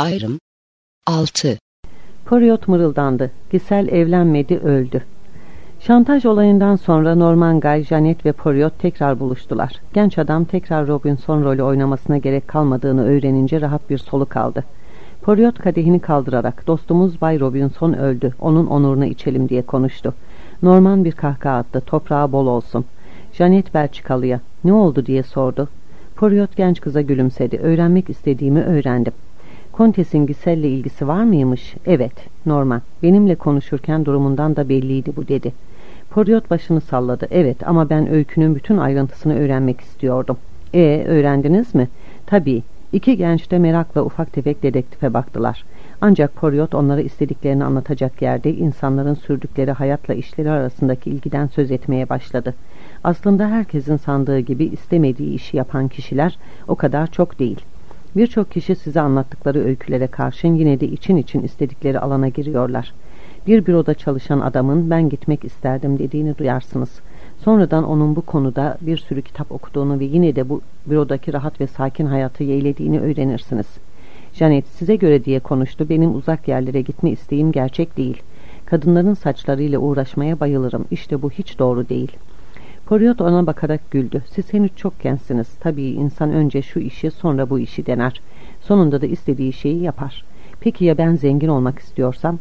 Ayrım 6. Poirot mırıldandı. Giselle evlenmedi, öldü. Şantaj olayından sonra Norman Guy, Janet ve Poirot tekrar buluştular. Genç adam tekrar Robinson rolü oynamasına gerek kalmadığını öğrenince rahat bir soluk aldı. Poirot kadehini kaldırarak "Dostumuz Bay Robinson öldü, onun onuruna içelim" diye konuştu. Norman bir kahkaha attı. "Toprağı bol olsun." Janet Belçikalı'ya "Ne oldu?" diye sordu. Poirot genç kıza gülümsedi. "Öğrenmek istediğimi öğrendim." "Kontes'in Giselle'le ilgisi var mıymış?" "Evet." Norman "Benimle konuşurken durumundan da belliydi bu" dedi. Poirot başını salladı. "Evet, ama ben öykünün bütün ayrıntısını öğrenmek istiyordum." Öğrendiniz mi?" "Tabii." İki genç de merakla ufak tefek dedektife baktılar. Ancak Poirot onlara istediklerini anlatacak yerde insanların sürdükleri hayatla işleri arasındaki ilgiden söz etmeye başladı. Aslında herkesin sandığı gibi istemediği işi yapan kişiler o kadar çok değil. Birçok kişi size anlattıkları öykülere karşın yine de için için istedikleri alana giriyorlar. Bir büroda çalışan adamın "Ben gitmek isterdim" dediğini duyarsınız. Sonradan onun bu konuda bir sürü kitap okuduğunu ve yine de bu bürodaki rahat ve sakin hayatı yeğlediğini öğrenirsiniz. Janet "Size göre" diye konuştu. "Benim uzak yerlere gitme isteğim gerçek değil. Kadınların saçlarıyla uğraşmaya bayılırım. İşte bu hiç doğru değil." Poirot ona bakarak güldü. "Siz henüz çok gençsiniz. Tabii insan önce şu işi sonra bu işi dener. Sonunda da istediği şeyi yapar. Peki ya ben zengin olmak istiyorsam?"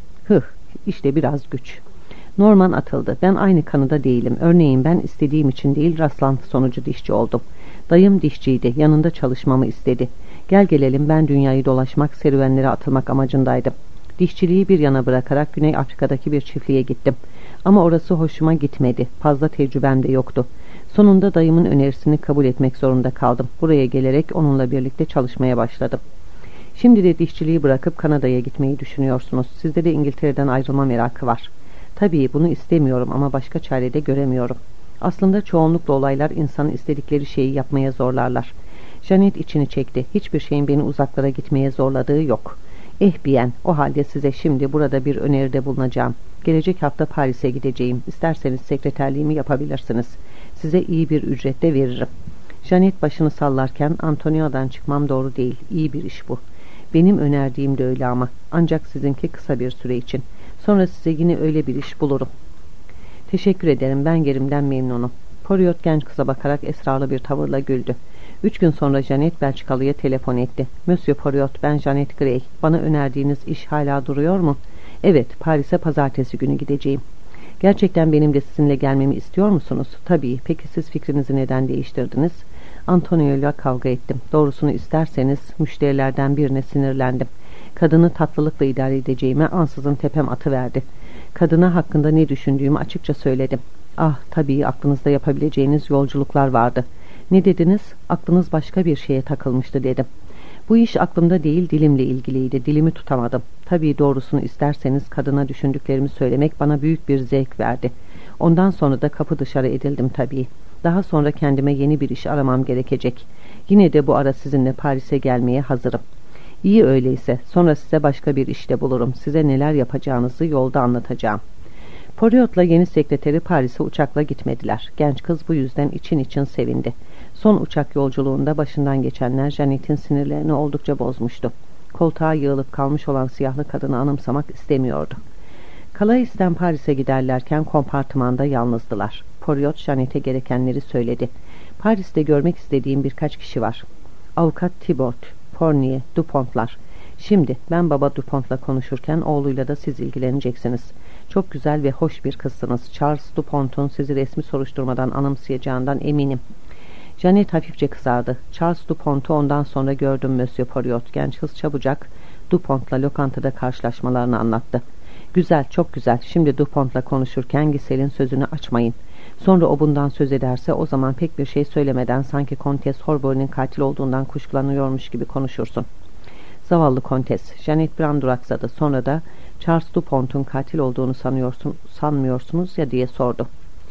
İşte biraz güç." Norman atıldı. "Ben aynı kanıda değilim. Örneğin ben istediğim için değil, rastlantı sonucu dişçi oldum. Dayım dişçiydi. Yanında çalışmamı istedi. Gel gelelim ben dünyayı dolaşmak, serüvenlere atılmak amacındaydım. Dişçiliği bir yana bırakarak Güney Afrika'daki bir çiftliğe gittim. Ama orası hoşuma gitmedi. Fazla tecrübem de yoktu. Sonunda dayımın önerisini kabul etmek zorunda kaldım. Buraya gelerek onunla birlikte çalışmaya başladım. Şimdi de dişçiliği bırakıp Kanada'ya gitmeyi düşünüyorsunuz. Sizde de İngiltere'den ayrılma merakı var. Tabii bunu istemiyorum ama başka çare de göremiyorum. Aslında çoğunlukla olaylar insanın istedikleri şeyi yapmaya zorlarlar." Janet içini çekti. "Hiçbir şeyin beni uzaklara gitmeye zorladığı yok." Bien, o halde size şimdi burada bir öneride bulunacağım. Gelecek hafta Paris'e gideceğim. İsterseniz sekreterliğimi yapabilirsiniz. Size iyi bir ücret de veririm." Janet başını sallarken "Antonio'dan çıkmam doğru değil. İyi bir iş bu. Benim önerdiğim de öyle ama. Ancak sizinki kısa bir süre için. Sonra size yine öyle bir iş bulurum." "Teşekkür ederim. Ben yerimden memnunum." Poirot genç kıza bakarak esrarlı bir tavırla güldü. 3 gün sonra Janet Belçikalı'ya telefon etti. "Monsieur Poirot, ben Janet Grey. Bana önerdiğiniz iş hala duruyor mu?" "Evet, Paris'e pazartesi günü gideceğim." "Gerçekten benim de sizinle gelmemi istiyor musunuz?" "Tabii. Peki siz fikrinizi neden değiştirdiniz?" "Antonio ile kavga ettim. Doğrusunu isterseniz müşterilerden birine sinirlendim. Kadını tatlılıkla idare edeceğime ansızın tepem atıverdi. Kadına hakkında ne düşündüğümü açıkça söyledim." "Ah, tabii aklınızda yapabileceğiniz yolculuklar vardı." "Ne dediniz?" "Aklınız başka bir şeye takılmıştı" dedim. "Bu iş aklımda değil, dilimle ilgiliydi. Dilimi tutamadım. Tabii doğrusunu isterseniz kadına düşündüklerimi söylemek bana büyük bir zevk verdi. Ondan sonra da kapı dışarı edildim tabii. Daha sonra kendime yeni bir iş aramam gerekecek. Yine de bu ara sizinle Paris'e gelmeye hazırım." "İyi öyleyse. Sonra size başka bir işte bulurum. Size neler yapacağınızı yolda anlatacağım." Poirot'la yeni sekreteri Paris'e uçakla gitmediler. Genç kız bu yüzden için için sevindi. Son uçak yolculuğunda başından geçenler Janet'in sinirlerini oldukça bozmuştu. Koltuğa yığılıp kalmış olan siyahlı kadını anımsamak istemiyordu. Calais'ten Paris'e giderlerken kompartımanda yalnızdılar. Poirot Janet'e gerekenleri söyledi. "Paris'te görmek istediğim birkaç kişi var. Avukat Thibault, Fournier, Dupont'lar. Şimdi ben baba Dupont'la konuşurken oğluyla da siz ilgileneceksiniz. Çok güzel ve hoş bir kızsınız. Charles Dupont'un sizi resmi soruşturmadan anımsayacağından eminim." Janet hafifçe kızardı. "Charles Dupont'u ondan sonra gördüm Monsieur Poirot." Genç kız çabucak Dupont'la lokantada karşılaşmalarını anlattı. "Güzel, çok güzel. Şimdi Dupont'la konuşurken Giselle'in sözünü açmayın. Sonra o bundan söz ederse o zaman pek bir şey söylemeden sanki Kontes Horbury'nin katil olduğundan kuşkulanıyormuş gibi konuşursun." "Zavallı Kontes." Janet bir an duraksadı. Sonra da "Charles Dupont'un katil olduğunu sanmıyorsunuz ya?" diye sordu.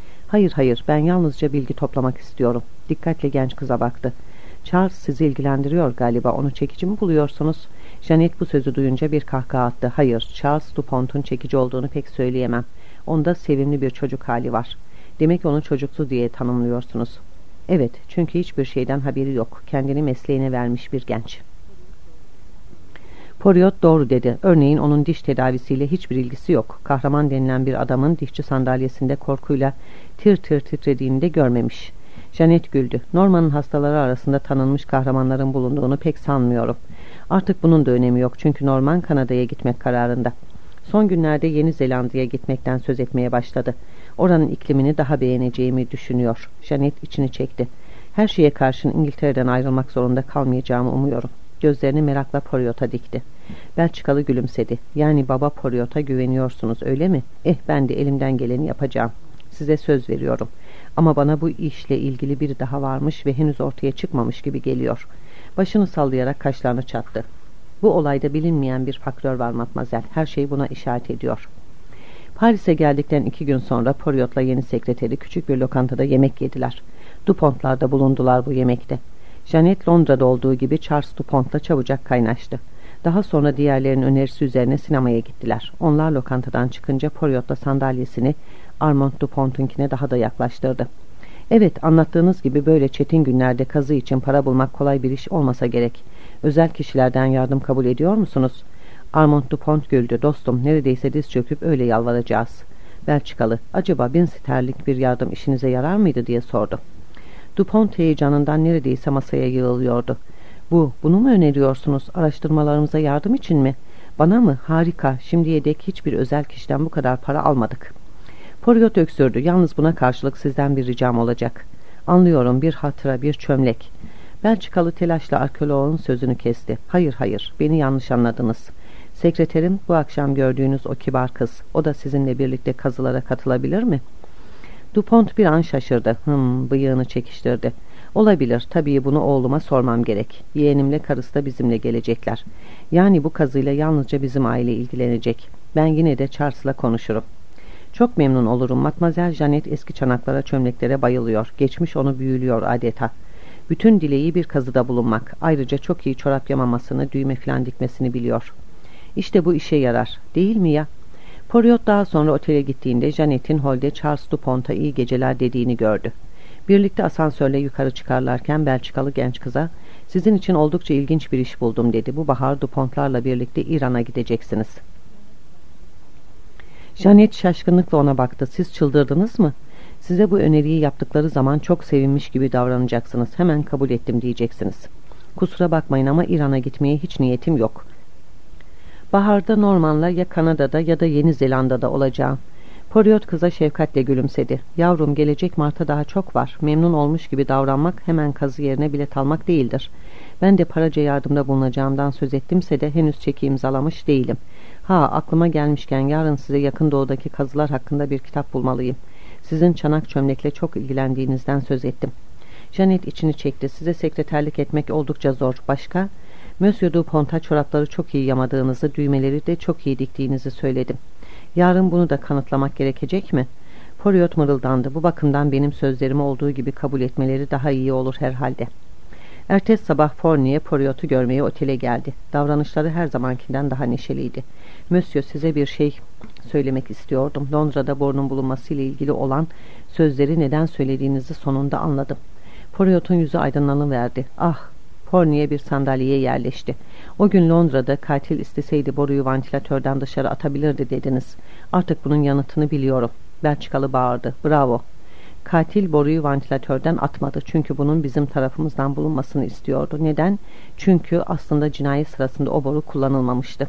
Hayır, ben yalnızca bilgi toplamak istiyorum." Dikkatle genç kıza baktı. "Charles sizi ilgilendiriyor galiba. Onu çekici mi buluyorsunuz?" Janet bu sözü duyunca bir kahkaha attı. "Hayır, Charles Dupont'un çekici olduğunu pek söyleyemem. Onda sevimli bir çocuk hali var." "Demek onu çocuksu diye tanımlıyorsunuz." "Evet, çünkü hiçbir şeyden haberi yok. Kendini mesleğine vermiş bir genç." Poryot doğru dedi. Örneğin onun diş tedavisiyle hiçbir ilgisi yok. Kahraman denilen bir adamın dişçi sandalyesinde korkuyla tir tir titrediğini de görmemiş. Janet güldü. Norman'ın hastaları arasında tanınmış kahramanların bulunduğunu pek sanmıyorum. Artık bunun da önemi yok çünkü Norman Kanada'ya gitmek kararında. Son günlerde Yeni Zelanda'ya gitmekten söz etmeye başladı. Oranın iklimini daha beğeneceğimi düşünüyor. Janet içini çekti. Her şeye karşın İngiltere'den ayrılmak zorunda kalmayacağımı umuyorum. Gözlerini merakla Poryot'a dikti. Belçikalı gülümsedi. Yani baba Poryot'a güveniyorsunuz öyle mi? Ben de elimden geleni yapacağım. Size söz veriyorum. Ama bana bu işle ilgili biri daha varmış ve henüz ortaya çıkmamış gibi geliyor. Başını sallayarak kaşlarını çattı. Bu olayda bilinmeyen bir faktör var Matmazel. Her şey buna işaret ediyor. Paris'e geldikten 2 gün sonra Poryot'la yeni sekreteri küçük bir lokantada yemek yediler. Dupont'larda bulundular bu yemekte. Janet Londra'da olduğu gibi Charles Dupont'la çabucak kaynaştı. Daha sonra diğerlerinin önerisi üzerine sinemaya gittiler. Onlar lokantadan çıkınca Poryot'la sandalyesini Armand Dupont'unkine daha da yaklaştırdı. Evet, anlattığınız gibi böyle çetin günlerde kazı için para bulmak kolay bir iş olmasa gerek. Özel kişilerden yardım kabul ediyor musunuz? Armand Dupont güldü. Dostum, neredeyse diz çöküp öyle yalvaracağız. Belçikalı, acaba 1000 sterlinlik bir yardım işinize yarar mıydı diye sordu. Dupont heyecanından neredeyse masaya yığılıyordu. Bunu mu öneriyorsunuz? Araştırmalarımıza yardım için mi? Bana mı? Harika. Şimdiye dek hiçbir özel kişiden bu kadar para almadık. Poryot öksürdü. Yalnız buna karşılık sizden bir ricam olacak. Anlıyorum, bir hatıra, bir çömlek. Belçikalı telaşla arkeoloğun sözünü kesti. Hayır, beni yanlış anladınız. Sekreterim bu akşam gördüğünüz o kibar kız. O da sizinle birlikte kazılara katılabilir mi? Dupont bir an şaşırdı. Bıyığını çekiştirdi. Olabilir, tabii bunu oğluma sormam gerek. Yeğenimle karısı da bizimle gelecekler. Yani bu kazıyla yalnızca bizim aile ilgilenecek. Ben yine de Charles'la konuşurum. Çok memnun olurum. Matmazel Janet eski çanaklara, çömleklere bayılıyor. Geçmiş onu büyülüyor adeta. Bütün dileği bir kazıda bulunmak. Ayrıca çok iyi çorap yamamasını, düğme filan dikmesini biliyor. İşte bu işe yarar. Değil mi ya? Poryot daha sonra otele gittiğinde Janet'in holde Charles Dupont'a iyi geceler dediğini gördü. Birlikte asansörle yukarı çıkarlarken Belçikalı genç kıza "Sizin için oldukça ilginç bir iş buldum" dedi. "Bu bahar Dupont'larla birlikte İran'a gideceksiniz." Janet şaşkınlıkla ona baktı. "Siz çıldırdınız mı? Size bu öneriyi yaptıkları zaman çok sevinmiş gibi davranacaksınız. Hemen kabul ettim diyeceksiniz. Kusura bakmayın ama İran'a gitmeye hiç niyetim yok. Baharda Norman'la ya Kanada'da ya da Yeni Zelanda'da olacağım." Poryot kıza şefkatle gülümsedi. "Yavrum, gelecek Mart'a daha çok var. Memnun olmuş gibi davranmak hemen kazı yerine bilet almak değildir. Ben de paraca yardımda bulunacağımdan söz ettimse de henüz çeki imzalamış değilim. Aklıma gelmişken yarın size yakın doğudaki kazılar hakkında bir kitap bulmalıyım. Sizin çanak çömlekle çok ilgilendiğinizden söz ettim." Janet içini çekti. "Size sekreterlik etmek oldukça zor. Başka?" "Monsieur Dupont'a çorapları çok iyi yamadığınızı, düğmeleri de çok iyi diktiğinizi söyledim. Yarın bunu da kanıtlamak gerekecek mi?" Poryot mırıldandı. "Bu bakımdan benim sözlerimi olduğu gibi kabul etmeleri daha iyi olur herhalde." Ertesi sabah Fournier Poryot'u görmeye otele geldi. Davranışları her zamankinden daha neşeliydi. "Monsieur, size bir şey söylemek istiyordum. Londra'da borunun bulunmasıyla ilgili olan sözleri neden söylediğinizi sonunda anladım." Poryot'un yüzü aydınlanıverdi. Fournier bir sandalyeye yerleşti. "O gün Londra'da katil isteseydi boruyu vantilatörden dışarı atabilirdi dediniz. Artık bunun yanıtını biliyorum." Belçikalı bağırdı. "Bravo." "Katil boruyu vantilatörden atmadı. Çünkü bunun bizim tarafımızdan bulunmasını istiyordu. Neden? Çünkü aslında cinayet sırasında o boru kullanılmamıştı."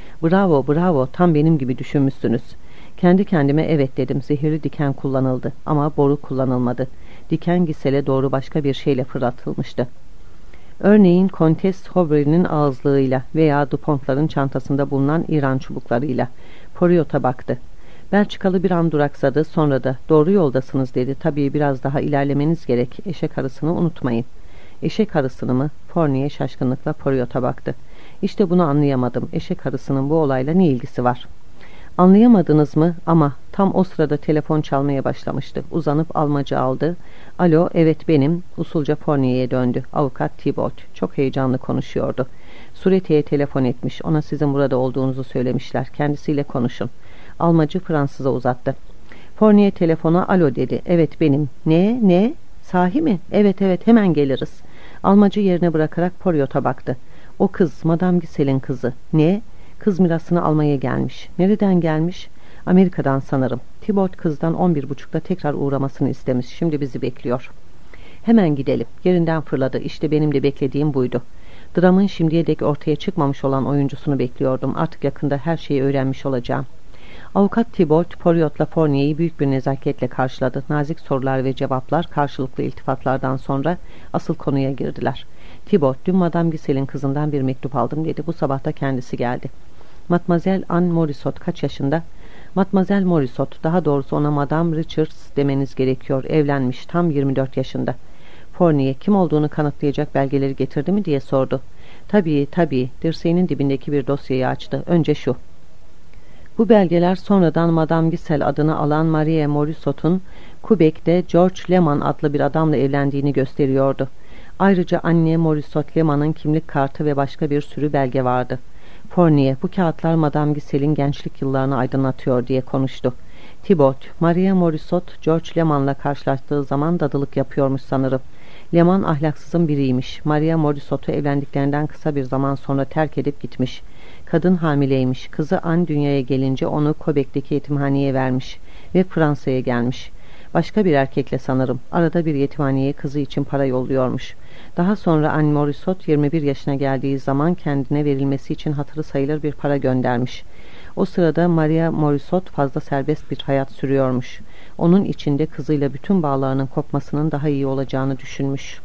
Bravo, tam benim gibi düşünmüşsünüz." Kendi kendime evet dedim. Zehirli diken kullanıldı ama boru kullanılmadı. Diken Gisel'e doğru başka bir şeyle fırlatılmıştı. Örneğin Kontes Hobry'nin ağızlığıyla veya Dupont'ların çantasında bulunan İran çubuklarıyla. Poryot'a baktı. Belçikalı bir an duraksadı, sonra da "Doğru yoldasınız" dedi. "Tabii biraz daha ilerlemeniz gerek. Eşek arısını unutmayın." "Eşek arısını mı?" Fournier şaşkınlıkla Poryot'a baktı. "İşte bunu anlayamadım. Eşek arısının bu olayla ne ilgisi var?" "Anlayamadınız mı? Ama tam o sırada telefon çalmaya başlamıştı." Uzanıp almacı aldı. "Alo, evet benim." Usulca Fournier'e döndü. Avukat Thibault çok heyecanlı konuşuyordu. "Suretti'ye telefon etmiş. Ona sizin burada olduğunuzu söylemişler. Kendisiyle konuşun." Almacı Fransız'a uzattı. Fournier telefona "Alo" dedi. "Evet benim." Ne? Sahi mi?" Evet, hemen geliriz." Almacı yerine bırakarak Poryot'a baktı. O kız Madame Gisel'in kızı. Ne? Kız mirasını almaya gelmiş. Nereden gelmiş? Amerika'dan sanırım. Thibault kızdan 11.30'da tekrar uğramasını istemiş. Şimdi bizi bekliyor. Hemen gidelim. Yerinden fırladı. İşte benim de beklediğim buydu. Dramın şimdiye dek ortaya çıkmamış olan oyuncusunu bekliyordum. Artık yakında her şeyi öğrenmiş olacağım. Avukat Thibault, Poirot'la Fournier'i büyük bir nezaketle karşıladı. Nazik sorular ve cevaplar, karşılıklı iltifatlardan sonra asıl konuya girdiler. Thibault, dün Madame Gisel'in kızından bir mektup aldım dedi. Bu sabah da kendisi geldi. Mademoiselle Anne Morisot kaç yaşında? Mademoiselle Morisot, daha doğrusu ona Madame Richards demeniz gerekiyor. Evlenmiş, tam 24 yaşında. Fournier, kim olduğunu kanıtlayacak belgeleri getirdi mi diye sordu. Tabii, dirseğinin dibindeki bir dosyayı açtı. Önce şu. Bu belgeler sonradan Madame Gisel adını alan Marie Morisot'un Quebec'te George Leman adlı bir adamla evlendiğini gösteriyordu. Ayrıca anne Morisot Leman'ın kimlik kartı ve başka bir sürü belge vardı. Fournier, bu kağıtlar Madame Gisel'in gençlik yıllarını aydınlatıyor diye konuştu. Thibault, Maria Morisot, George Leman'la karşılaştığı zaman dadılık yapıyormuş sanırım. Leman ahlaksızın biriymiş. Maria Morisot'u evlendiklerinden kısa bir zaman sonra terk edip gitmiş. Kadın hamileymiş. Kızı Anne dünyaya gelince onu Quebec'teki yetimhaneye vermiş ve Fransa'ya gelmiş. Başka bir erkekle sanırım. Arada bir yetimhaneye kızı için para yolluyormuş. Daha sonra Anne Morisot 21 yaşına geldiği zaman kendine verilmesi için hatırı sayılır bir para göndermiş. O sırada Maria Morisot fazla serbest bir hayat sürüyormuş. Onun içinde kızıyla bütün bağlarının kopmasının daha iyi olacağını düşünmüş.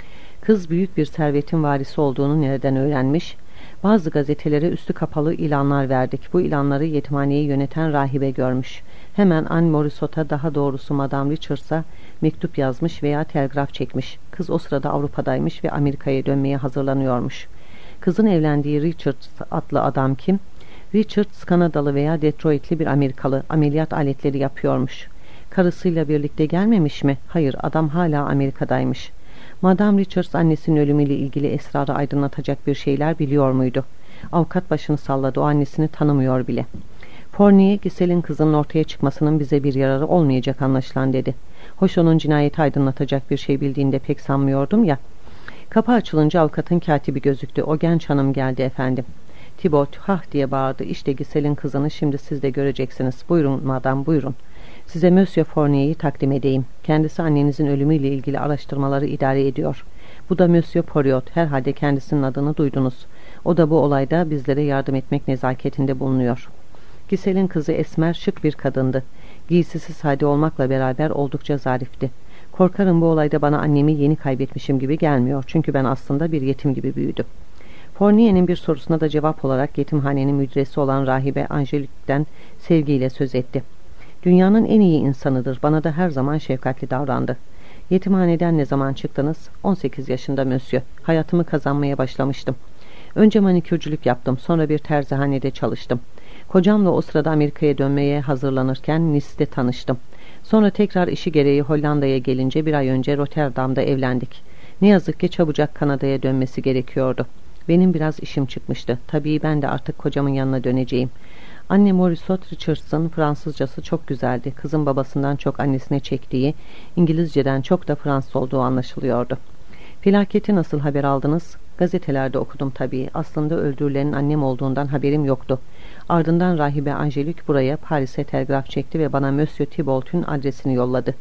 Kız büyük bir servetin varisi olduğunu nereden öğrenmiş? Bazı gazetelere üstü kapalı ilanlar verdik. Bu ilanları yetimhaneyi yöneten rahibe görmüş. Hemen Anne Morisot'a, daha doğrusu Madame Richards'a mektup yazmış veya telgraf çekmiş. Kız o sırada Avrupa'daymış ve Amerika'ya dönmeye hazırlanıyormuş. Kızın evlendiği Richards adlı adam kim? Richards Kanadalı veya Detroitli bir Amerikalı. Ameliyat aletleri yapıyormuş. Karısıyla birlikte gelmemiş mi? Hayır, adam hala Amerika'daymış. Madame Richards annesinin ölümüyle ilgili esrarı aydınlatacak bir şeyler biliyor muydu? Avukat başını salladı. O annesini tanımıyor bile. Fournier, Gisel'in kızının ortaya çıkmasının bize bir yararı olmayacak anlaşılan dedi. Hoş, onun cinayeti aydınlatacak bir şey bildiğinde pek sanmıyordum ya. Kapı açılınca avukatın katibi gözüktü. O genç hanım geldi efendim. Thibault hah diye bağırdı. İşte Gisel'in kızını şimdi siz de göreceksiniz. Buyurun madam, buyurun. Size Monsieur Fournier'i takdim edeyim. Kendisi annenizin ölümüyle ilgili araştırmaları idare ediyor. Bu da Monsieur Poiriot. Herhalde kendisinin adını duydunuz. O da bu olayda bizlere yardım etmek nezaketinde bulunuyor. Gisel'in kızı esmer, şık bir kadındı. Giysisi sade olmakla beraber oldukça zarifti. Korkarım bu olayda bana annemi yeni kaybetmişim gibi gelmiyor. Çünkü ben aslında bir yetim gibi büyüdüm. Fournier'in bir sorusuna da cevap olarak yetimhanenin müdüresi olan rahibe Angelique'den sevgiyle söz etti. Dünyanın en iyi insanıdır. Bana da her zaman şefkatli davrandı. Yetimhaneden ne zaman çıktınız? 18 yaşında Monsieur. Hayatımı kazanmaya başlamıştım. Önce manikürcülük yaptım. Sonra bir terzihanede çalıştım. Kocamla o sırada Amerika'ya dönmeye hazırlanırken Nice'de tanıştım. Sonra tekrar işi gereği Hollanda'ya gelince bir ay önce Rotterdam'da evlendik. Ne yazık ki çabucak Kanada'ya dönmesi gerekiyordu. Benim biraz işim çıkmıştı. Tabii ben de artık kocamın yanına döneceğim. Anne Morisot Richards'ın Fransızcası çok güzeldi. Kızın babasından çok annesine çektiği, İngilizceden çok da Fransız olduğu anlaşılıyordu. Felaketi nasıl haber aldınız? Gazetelerde okudum tabii. Aslında öldürülenin annem olduğundan haberim yoktu. Ardından rahibe Angelique buraya, Paris'e telgraf çekti ve bana Monsieur Thibault'un adresini yolladı.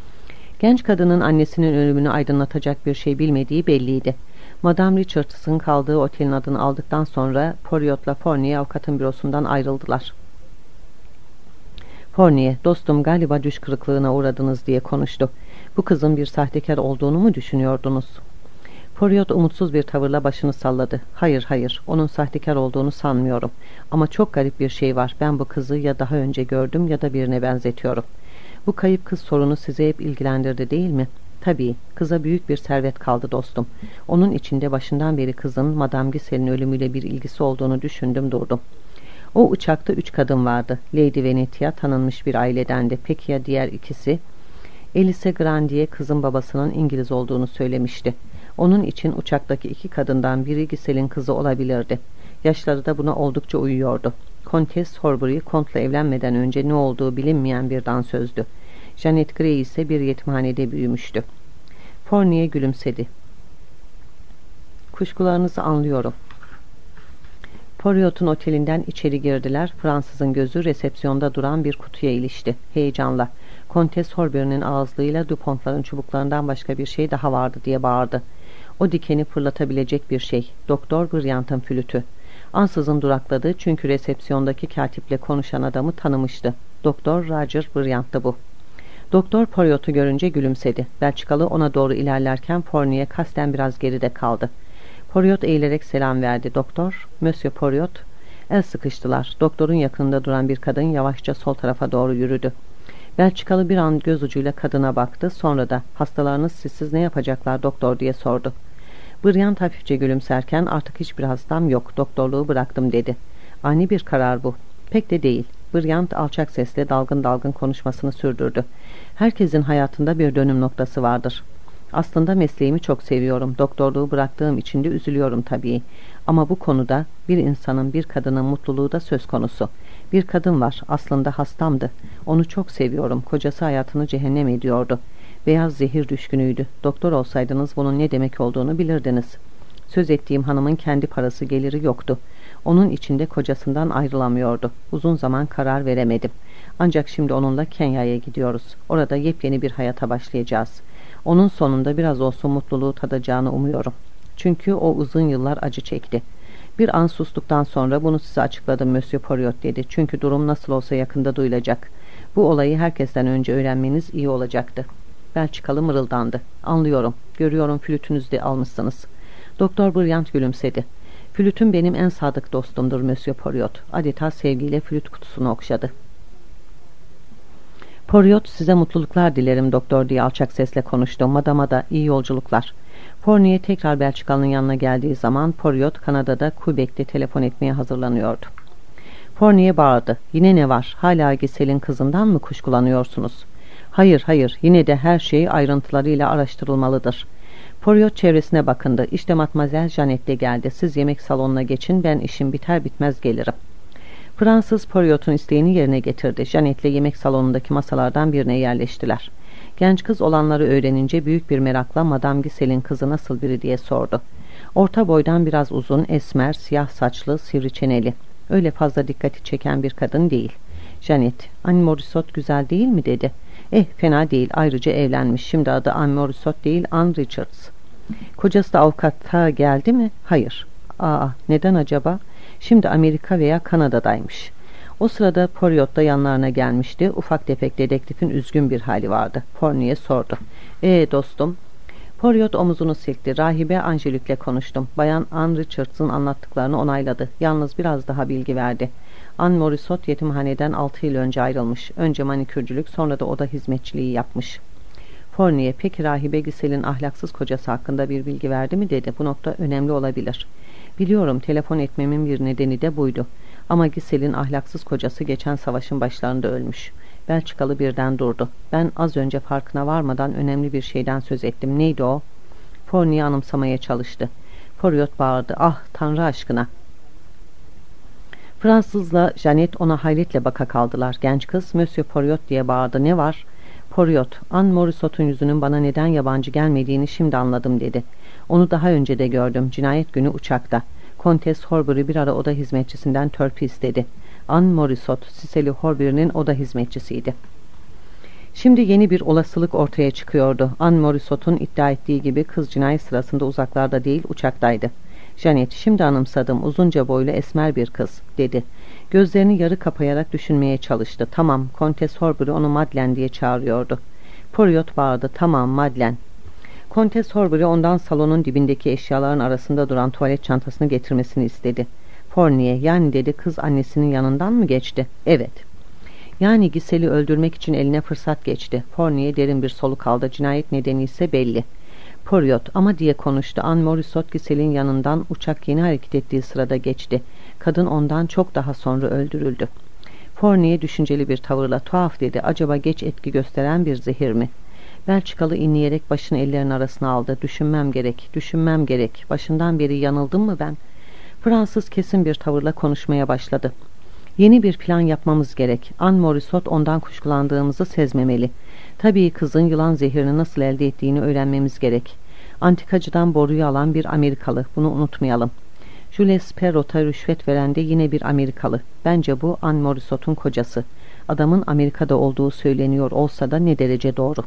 Genç kadının annesinin ölümünü aydınlatacak bir şey bilmediği belliydi. Madame Richards'ın kaldığı otelin adını aldıktan sonra Poiriot'la Fournier avukatın bürosundan ayrıldılar. Fournier, dostum galiba düş kırıklığına uğradınız diye konuştu. Bu kızın bir sahtekar olduğunu mu düşünüyordunuz? Poiriot umutsuz bir tavırla başını salladı. Hayır, onun sahtekar olduğunu sanmıyorum. Ama çok garip bir şey var. Ben bu kızı ya daha önce gördüm ya da birine benzetiyorum. Bu kayıp kız sorunu sizi hep ilgilendirdi değil mi? Tabii, kıza büyük bir servet kaldı dostum. Onun içinde başından beri kızın Madame Gisel'in ölümüyle bir ilgisi olduğunu düşündüm durdum. O uçakta 3 kadın vardı. Lady Venetia tanınmış bir ailedendi. Peki ya diğer ikisi? Elise Grandier kızın babasının İngiliz olduğunu söylemişti. Onun için uçaktaki 2 kadından biri Gisel'in kızı olabilirdi. Yaşları da buna oldukça uyuyordu. Kontes Horbury, Kont'la evlenmeden önce ne olduğu bilinmeyen bir dansözdü. Janet Grey ise bir yetimhanede büyümüştü. Fournier gülümsedi. Kuşkularınızı anlıyorum. Poryot'un otelinden içeri girdiler. Fransızın gözü resepsiyonda duran bir kutuya ilişti. Heyecanla. Kontes Horbury'nin ağızlığıyla Dupont'ların çubuklarından başka bir şey daha vardı diye bağırdı. O dikeni fırlatabilecek bir şey. Doktor Bryant'ın flütü. Ansızın durakladı çünkü resepsiyondaki katiple konuşan adamı tanımıştı. Doktor Roger Bryant'tı bu. Doktor Poryot'u görünce gülümsedi. Belçikalı ona doğru ilerlerken Fournier kasten biraz geride kaldı. Poryot eğilerek selam verdi. Doktor, Monsieur Poryot. El sıkıştılar. Doktorun yakınında duran bir kadın yavaşça sol tarafa doğru yürüdü. Belçikalı bir an göz ucuyla kadına baktı. Sonra da hastalarınız sizsiz ne yapacaklar doktor diye sordu. Bryant hafifçe gülümserken artık hiçbir hastam yok. Doktorluğu bıraktım dedi. Ani bir karar bu. Pek de değil. Bryant alçak sesle dalgın dalgın konuşmasını sürdürdü. Herkesin hayatında bir dönüm noktası vardır. Aslında mesleğimi çok seviyorum. Doktorluğu bıraktığım için de üzülüyorum tabii. Ama bu konuda bir insanın, bir kadının mutluluğu da söz konusu. Bir kadın var. Aslında hastamdı. Onu çok seviyorum. Kocası hayatını cehennem ediyordu. Beyaz zehir düşkünüydü. Doktor olsaydınız bunun ne demek olduğunu bilirdiniz. Söz ettiğim hanımın kendi parası geliri yoktu. Onun içinde kocasından ayrılamıyordu. Uzun zaman karar veremedim. Ancak şimdi onunla Kenya'ya gidiyoruz. Orada yepyeni bir hayata başlayacağız. Onun sonunda biraz olsun mutluluğu tadacağını umuyorum. Çünkü o uzun yıllar acı çekti. Bir an sustuktan sonra bunu size açıkladım Monsieur Poryot dedi. Çünkü durum nasıl olsa yakında duyulacak. Bu olayı herkesten önce öğrenmeniz iyi olacaktı. Belçikalı mırıldandı. Anlıyorum. Görüyorum flütünüzü de almışsınız. Doktor Bryant gülümsedi. Flütüm benim en sadık dostumdur Monsieur Poryot. Adeta sevgiyle flüt kutusunu okşadı. Poryot size mutluluklar dilerim doktor diye alçak sesle konuştu. Madama da iyi yolculuklar. Fournier tekrar Belçikalı'nın yanına geldiği zaman Poryot Kanada'da Quebec'te telefon etmeye hazırlanıyordu. Fournier bağırdı. Yine ne var? Hala Gisel'in kızından mı kuşkulanıyorsunuz? Hayır, yine de her şey ayrıntılarıyla araştırılmalıdır. Poryot çevresine bakındı. İşte Matmazel Jeannette de geldi. Siz yemek salonuna geçin, ben işim biter bitmez gelirim. Fransız Poryot'un isteğini yerine getirdi. Jeannette'le yemek salonundaki masalardan birine yerleştiler. Genç kız olanları öğrenince büyük bir merakla Madame Gisel'in kızı nasıl biri diye sordu. Orta boydan biraz uzun, esmer, siyah saçlı, sivri çeneli. Öyle fazla dikkati çeken bir kadın değil. Jeannette, Anne Morisot güzel değil mi dedi. Fena değil, ayrıca evlenmiş. Şimdi adı Anne Morisot değil, Anne Richards. Kocası da avukata geldi mi? Hayır. Neden acaba? Şimdi Amerika veya Kanada'daymış. O sırada Poryot da yanlarına gelmişti. Ufak tefek dedektifin üzgün bir hali vardı. Fournier sordu. Dostum? Poryot omuzunu silkti. Rahibe Angelique'le konuştum. Bayan Anne Richards'ın anlattıklarını onayladı. Yalnız biraz daha bilgi verdi. Anne Morisot yetimhaneden 6 yıl önce ayrılmış. Önce manikürcülük, sonra da oda hizmetçiliği yapmış. Fournier, peki Rahibe Gisel'in ahlaksız kocası hakkında bir bilgi verdi mi dedi. Bu nokta önemli olabilir. Biliyorum, telefon etmemin bir nedeni de buydu. Ama Gisel'in ahlaksız kocası geçen savaşın başlarında ölmüş. Belçikalı birden durdu. Ben az önce farkına varmadan önemli bir şeyden söz ettim. Neydi o? Fournier anımsamaya çalıştı. Poryot bağırdı. Ah, Tanrı aşkına! Fransızla Jeannette ona hayretle baka kaldılar. Genç kız Monsieur Poryot diye bağırdı. Ne var? Poryot, Anne Morisot'un yüzünün bana neden yabancı gelmediğini şimdi anladım dedi. Onu daha önce de gördüm. Cinayet günü uçakta. Kontes Horbury bir ara oda hizmetçisinden törpü istedi. Anne Morisot, Cicely Horbury'nin oda hizmetçisiydi. Şimdi yeni bir olasılık ortaya çıkıyordu. Anne Morisot'un iddia ettiği gibi kız cinayet sırasında uzaklarda değil uçaktaydı. Jeannette, şimdi anımsadım, uzunca boylu esmer bir kız dedi. Gözlerini yarı kapayarak düşünmeye çalıştı. Tamam, Kontes Horbury onu Madeleine diye çağırıyordu. Poryot bağırdı. Tamam, Madeleine. Kontes Horbury ondan salonun dibindeki eşyaların arasında duran tuvalet çantasını getirmesini istedi. Fournier, yani dedi, kız annesinin yanından mı geçti? Evet. Yani Gisel'i öldürmek için eline fırsat geçti. Fournier derin bir soluk aldı. Cinayet nedeni ise belli. Poryot, ama diye konuştu. Anne Morisot Gisel'in yanından uçak yeni hareket ettiği sırada geçti. Kadın ondan çok daha sonra öldürüldü. Fournier düşünceli bir tavırla tuhaf dedi. Acaba geç etki gösteren bir zehir mi? Belçikalı inleyerek başını ellerinin arasına aldı. Düşünmem gerek. Başından beri yanıldım mı ben? Fransız kesin bir tavırla konuşmaya başladı. Yeni bir plan yapmamız gerek. Anne Morisot ondan kuşkulandığımızı sezmemeli. Tabii kızın yılan zehirini nasıl elde ettiğini öğrenmemiz gerek. Antikacıdan boruyu alan bir Amerikalı. Bunu unutmayalım. Jules Perrot'a rüşvet veren de yine bir Amerikalı. Bence bu Anne Morisot'un kocası. Adamın Amerika'da olduğu söyleniyor olsa da ne derece doğru.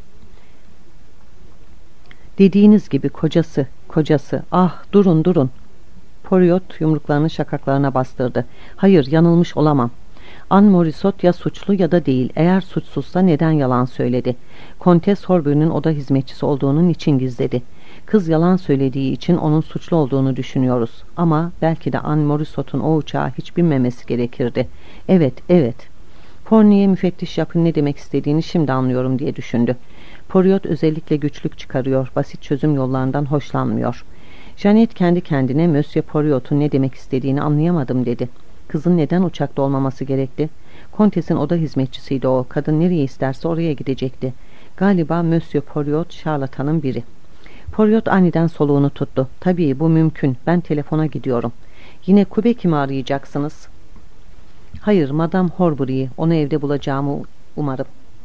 Dediğiniz gibi kocası. Ah, durun. Poirot yumruklarını şakaklarına bastırdı. Hayır, yanılmış olamam. Anne Morisot ya suçlu ya da değil. Eğer suçsuzsa neden yalan söyledi? Kontes Horbury'nin oda hizmetçisi olduğunun için gizledi. Kız yalan söylediği için onun suçlu olduğunu düşünüyoruz. Ama belki de Anne Morisot'un o uçağa hiç binmemesi gerekirdi. Evet. Fournier müfettiş yapın ne demek istediğini şimdi anlıyorum diye düşündü. Poirot özellikle güçlük çıkarıyor, basit çözüm yollarından hoşlanmıyor. Janet kendi kendine Monsieur Poirot'un ne demek istediğini anlayamadım dedi. Kızın neden uçakta olmaması gerekti? Kontes'in oda hizmetçisiydi o. Kadın nereye isterse oraya gidecekti. Galiba Monsieur Poirot şarlatanın biri. Poirot aniden soluğunu tuttu. Tabii bu mümkün. Ben telefona gidiyorum. Yine Quebec'i mi arayacaksınız? Hayır, Madame Horbury'i. Onu evde bulacağımı umarım.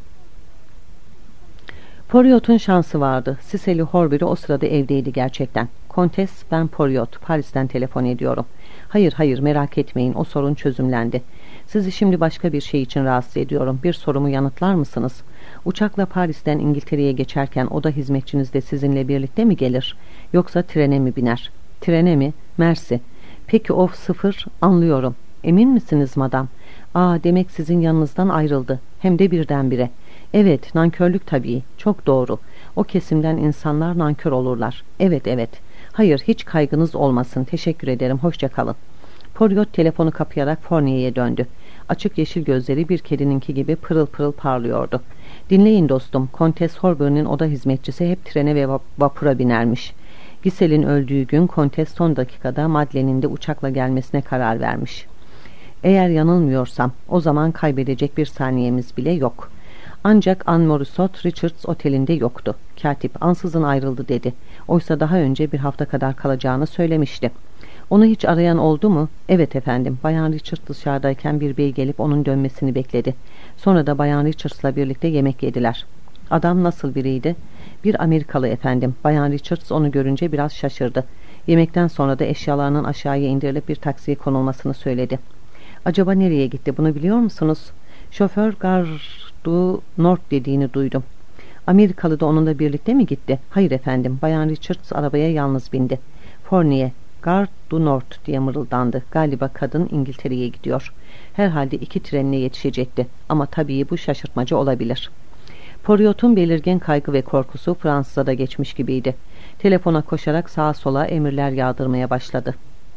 Poirot'un şansı vardı. Cicely Horbury o sırada evdeydi gerçekten. Kontes, ben Poirot. Paris'ten telefon ediyorum. Hayır, merak etmeyin. O sorun çözümlendi. Sizi şimdi başka bir şey için rahatsız ediyorum. Bir sorumu yanıtlar mısınız? Uçakla Paris'ten İngiltere'ye geçerken oda hizmetçiniz de sizinle birlikte mi gelir? Yoksa trene mi biner? Trene mi? Mersi. Peki o 0, anlıyorum. Emin misiniz madam? Demek sizin yanınızdan ayrıldı. Hem de birdenbire. Evet, nankörlük tabii. Çok doğru. O kesimden insanlar nankör olurlar. Evet. Hayır, hiç kaygınız olmasın. Teşekkür ederim. Hoşça kalın. Poirot telefonu kapayarak Fournier'e döndü. Açık yeşil gözleri bir kedininki gibi pırıl pırıl parlıyordu. Dinleyin dostum. Kontes Horbury'nin oda hizmetçisi hep trene ve vapura binermiş. Gisel'in öldüğü gün Kontes son dakikada Madeleine'in de uçakla gelmesine karar vermiş. Eğer yanılmıyorsam o zaman kaybedecek bir saniyemiz bile yok. Ancak Anne Morisot Richards otelinde yoktu. Katip ansızın ayrıldı dedi. Oysa daha önce bir hafta kadar kalacağını söylemişti. Onu hiç arayan oldu mu? Evet efendim. Bayan Richards dışarıdayken bir bey gelip onun dönmesini bekledi. Sonra da Bayan Richards'la birlikte yemek yediler. Adam nasıl biriydi? Bir Amerikalı efendim. Bayan Richards onu görünce biraz şaşırdı. Yemekten sonra da eşyalarının aşağıya indirilip bir taksiye konulmasını söyledi. Acaba nereye gitti, bunu biliyor musunuz? Şoför Gardu North dediğini duydum. Amerikalı da onunla birlikte mi gitti? Hayır efendim. Bayan Richards arabaya yalnız bindi. Fournier, Gare du Nord diye mırıldandı. Galiba kadın İngiltere'ye gidiyor. Herhalde 2 trenine yetişecekti. Ama tabii bu şaşırtmacı olabilir. Poirot'un belirgin kaygı ve korkusu Fransız'a da geçmiş gibiydi. Telefona koşarak sağa sola emirler yağdırmaya başladı.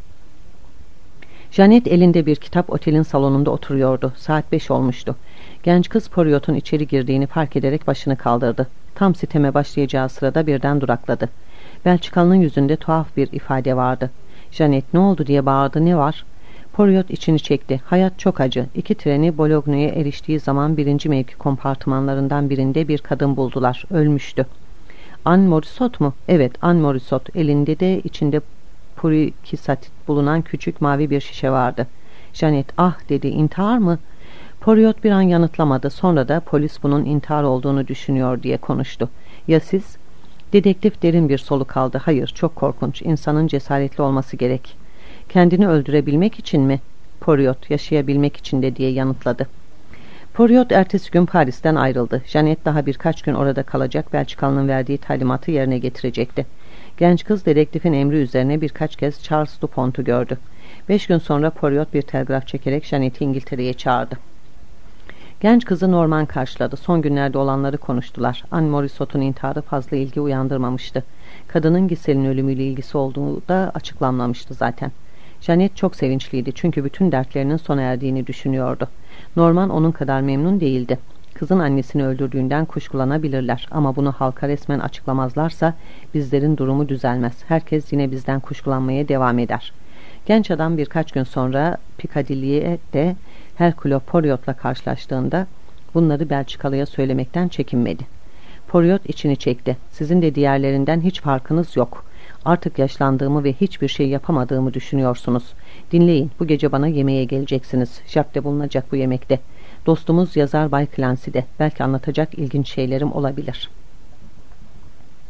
Janet elinde bir kitap otelin salonunda oturuyordu. Saat 5 olmuştu. Genç kız Poirot'un içeri girdiğini fark ederek başını kaldırdı. Tam siteme başlayacağı sırada birden durakladı. Belçikalı'nın yüzünde tuhaf bir ifade vardı. Janet ne oldu diye bağırdı. Ne var? Poirot içini çekti. Hayat çok acı. 2 treni Bologne'ye eriştiği zaman 1. mevki kompartımanlarından birinde bir kadın buldular. Ölmüştü. Anne Morisot mu? Evet, Anne Morisot. Elinde de içinde purikisatit bulunan küçük mavi bir şişe vardı. Janet dedi, intihar mı? Poirot bir an yanıtlamadı. Sonra da polis bunun intihar olduğunu düşünüyor diye konuştu. Ya siz? Dedektif derin bir soluk aldı. Hayır, çok korkunç. İnsanın cesaretli olması gerek. Kendini öldürebilmek için mi? Poirot, yaşayabilmek için de diye yanıtladı. Poirot ertesi gün Paris'ten ayrıldı. Janet daha birkaç gün orada kalacak, Belçikalı'nın verdiği talimatı yerine getirecekti. Genç kız dedektifin emri üzerine birkaç kez Charles Dupont'u gördü. 5 gün sonra Poirot bir telgraf çekerek Janet'i İngiltere'ye çağırdı. Genç kızı Norman karşıladı. Son günlerde olanları konuştular. Anne Morisot'un intiharı fazla ilgi uyandırmamıştı. Kadının Gisel'in ölümüyle ilgisi olduğu da açıklanmamıştı zaten. Janet çok sevinçliydi çünkü bütün dertlerinin sona erdiğini düşünüyordu. Norman onun kadar memnun değildi. Kızın annesini öldürdüğünden kuşkulanabilirler ama bunu halka resmen açıklamazlarsa bizlerin durumu düzelmez. Herkes yine bizden kuşkulanmaya devam eder. Genç adam birkaç gün sonra Piccadilly'e de Hercule Poirot'la karşılaştığında bunları Belçikalı'ya söylemekten çekinmedi. Poirot içini çekti. Sizin de diğerlerinden hiç farkınız yok. Artık yaşlandığımı ve hiçbir şey yapamadığımı düşünüyorsunuz. Dinleyin, bu gece bana yemeğe geleceksiniz. Jacques bulunacak bu yemekte. Dostumuz yazar Bay Clancy'de. Belki anlatacak ilginç şeylerim olabilir.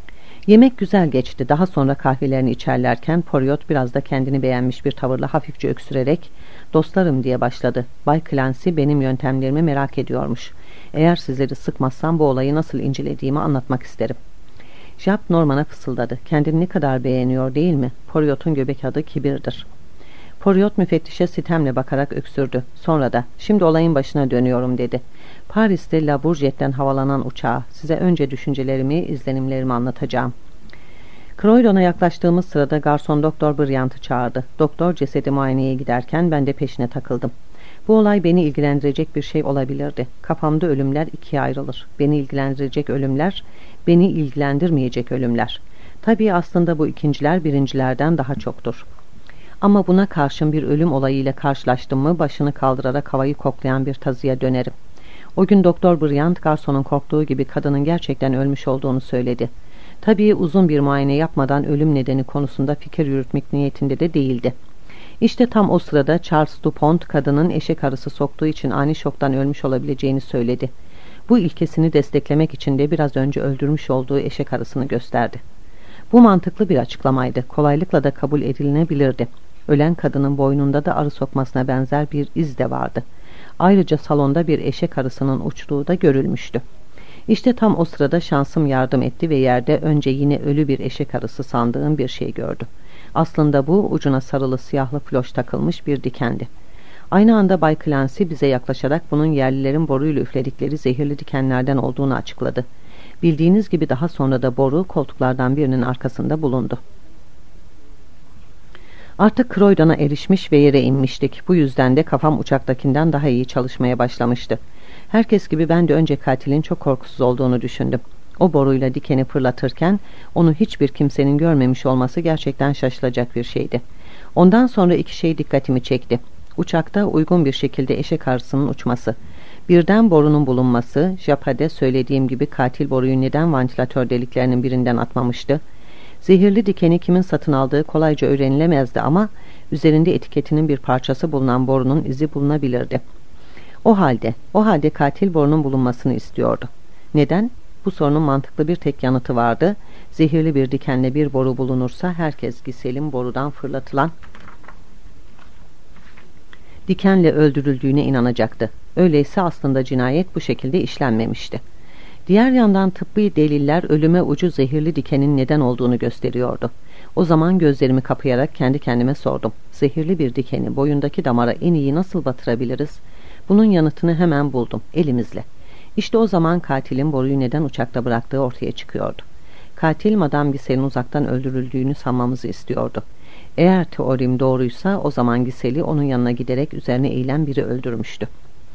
Yemek güzel geçti. Daha sonra kahvelerini içerlerken Poirot biraz da kendini beğenmiş bir tavırla hafifçe öksürerek "Dostlarım" diye başladı. "Bay Clancy benim yöntemlerimi merak ediyormuş. Eğer sizleri sıkmazsam bu olayı nasıl incelediğimi anlatmak isterim." Japp Norman'a fısıldadı. "Kendini ne kadar beğeniyor değil mi? Poirot'un göbek adı kibirdir." Poirot müfettişe sitemle bakarak öksürdü. Sonra da "Şimdi olayın başına dönüyorum" dedi. "Paris'te La Bourgette'den havalanan uçağa size önce düşüncelerimi, izlenimlerimi anlatacağım." Croydon'a yaklaştığımız sırada garson Doktor Bryant'ı çağırdı. Doktor cesedi muayeneye giderken ben de peşine takıldım. Bu olay beni ilgilendirecek bir şey olabilirdi. Kafamda ölümler ikiye ayrılır. Beni ilgilendirecek ölümler, beni ilgilendirmeyecek ölümler. Tabii aslında bu ikinciler birincilerden daha çoktur. Ama buna karşın bir ölüm olayıyla karşılaştım mı başını kaldırarak havayı koklayan bir tazıya dönerim. O gün Doktor Bryant garsonun korktuğu gibi kadının gerçekten ölmüş olduğunu söyledi. Tabii uzun bir muayene yapmadan ölüm nedeni konusunda fikir yürütmek niyetinde de değildi. İşte tam o sırada Charles Dupont kadının eşek arısı soktuğu için ani şoktan ölmüş olabileceğini söyledi. Bu ilkesini desteklemek için de biraz önce öldürmüş olduğu eşek arısını gösterdi. Bu mantıklı bir açıklamaydı. Kolaylıkla da kabul edilebilirdi. Ölen kadının boynunda da arı sokmasına benzer bir iz de vardı. Ayrıca salonda bir eşek arısının uçtuğu da görülmüştü. İşte tam o sırada şansım yardım etti ve yerde önce yine ölü bir eşek arısı sandığım bir şey gördüm. Aslında bu ucuna sarılı siyahlı floş takılmış bir dikendi. Aynı anda Bay Clancy bize yaklaşarak bunun yerlilerin boruyla üfledikleri zehirli dikenlerden olduğunu açıkladı. Bildiğiniz gibi daha sonra da boru koltuklardan birinin arkasında bulundu. Artık Croydon'a erişmiş ve yere inmiştik. Bu yüzden de kafam uçaktakinden daha iyi çalışmaya başlamıştı. Herkes gibi ben de önce katilin çok korkusuz olduğunu düşündüm. O boruyla dikeni fırlatırken onu hiçbir kimsenin görmemiş olması gerçekten şaşılacak bir şeydi. Ondan sonra iki şey dikkatimi çekti. Uçakta uygun bir şekilde eşek arısının uçması. Birden borunun bulunması, Japade söylediğim gibi katil boruyu neden vantilatör deliklerinin birinden atmamıştı? Zehirli dikeni kimin satın aldığı kolayca öğrenilemezdi ama üzerinde etiketinin bir parçası bulunan borunun izi bulunabilirdi. O halde katil borunun bulunmasını istiyordu. Neden? Bu sorunun mantıklı bir tek yanıtı vardı. Zehirli bir dikenle bir boru bulunursa herkes Gisel'in borudan fırlatılan dikenle öldürüldüğüne inanacaktı. Öyleyse aslında cinayet bu şekilde işlenmemişti. Diğer yandan tıbbi deliller ölüme ucu zehirli dikenin neden olduğunu gösteriyordu. O zaman gözlerimi kapayarak kendi kendime sordum. Zehirli bir dikeni boyundaki damara en iyi nasıl batırabiliriz? Bunun yanıtını hemen buldum, elimizle. İşte o zaman katilin boruyu neden uçakta bıraktığı ortaya çıkıyordu. Katil Madame Gisel'in uzaktan öldürüldüğünü sanmamızı istiyordu. Eğer teorim doğruysa o zaman Gisel'i onun yanına giderek üzerine eğilen biri öldürmüştü.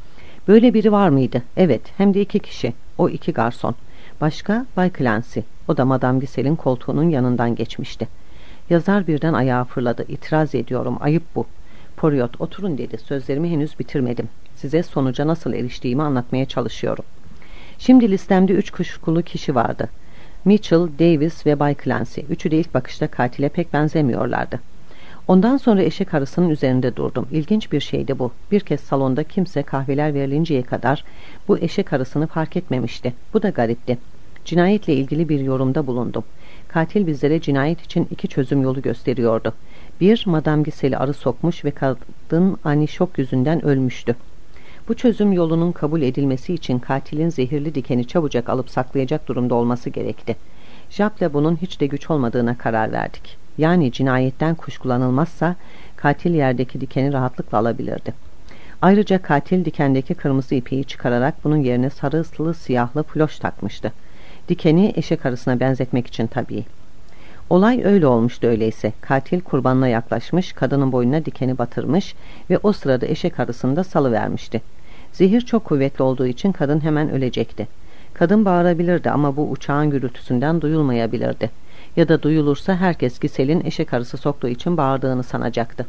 Böyle biri var mıydı? Evet, hem de iki kişi. O iki garson. Başka Bay Clancy. O da Madame Gisel'in koltuğunun yanından geçmişti. Yazar birden ayağa fırladı. "İtiraz ediyorum, ayıp bu." "Poirot, oturun" dedi. "Sözlerimi henüz bitirmedim. Size sonuca nasıl eriştiğimi anlatmaya çalışıyorum." Şimdi listemde 3 kuşkulu kişi vardı. Mitchell, Davis ve Bay Clancy. Üçü de ilk bakışta katile pek benzemiyorlardı. Ondan sonra eşek arısının üzerinde durdum. İlginç bir şeydi bu. Bir kez salonda kimse kahveler verilinceye kadar bu eşek arısını fark etmemişti. Bu da garipti. Cinayetle ilgili bir yorumda bulundum. Katil bizlere cinayet için 2 çözüm yolu gösteriyordu. Bir, Madame Gisel'i arı sokmuş ve kadın ani şok yüzünden ölmüştü. Bu çözüm yolunun kabul edilmesi için katilin zehirli dikeni çabucak alıp saklayacak durumda olması gerekti. Japp'le bunun hiç de güç olmadığına karar verdik. Yani cinayetten kuşkulanılmazsa katil yerdeki dikeni rahatlıkla alabilirdi. Ayrıca katil dikendeki kırmızı ipeyi çıkararak bunun yerine sarılı siyahlı floş takmıştı. Dikeni eşek arısına benzetmek için tabii. Olay öyle olmuştu öyleyse. Katil kurbanına yaklaşmış, kadının boynuna dikeni batırmış ve o sırada eşek arısını da salıvermişti. Zehir çok kuvvetli olduğu için kadın hemen ölecekti. Kadın bağırabilirdi ama bu uçağın gürültüsünden duyulmayabilirdi. Ya da duyulursa herkes Gisel'in eşek arısı soktuğu için bağırdığını sanacaktı.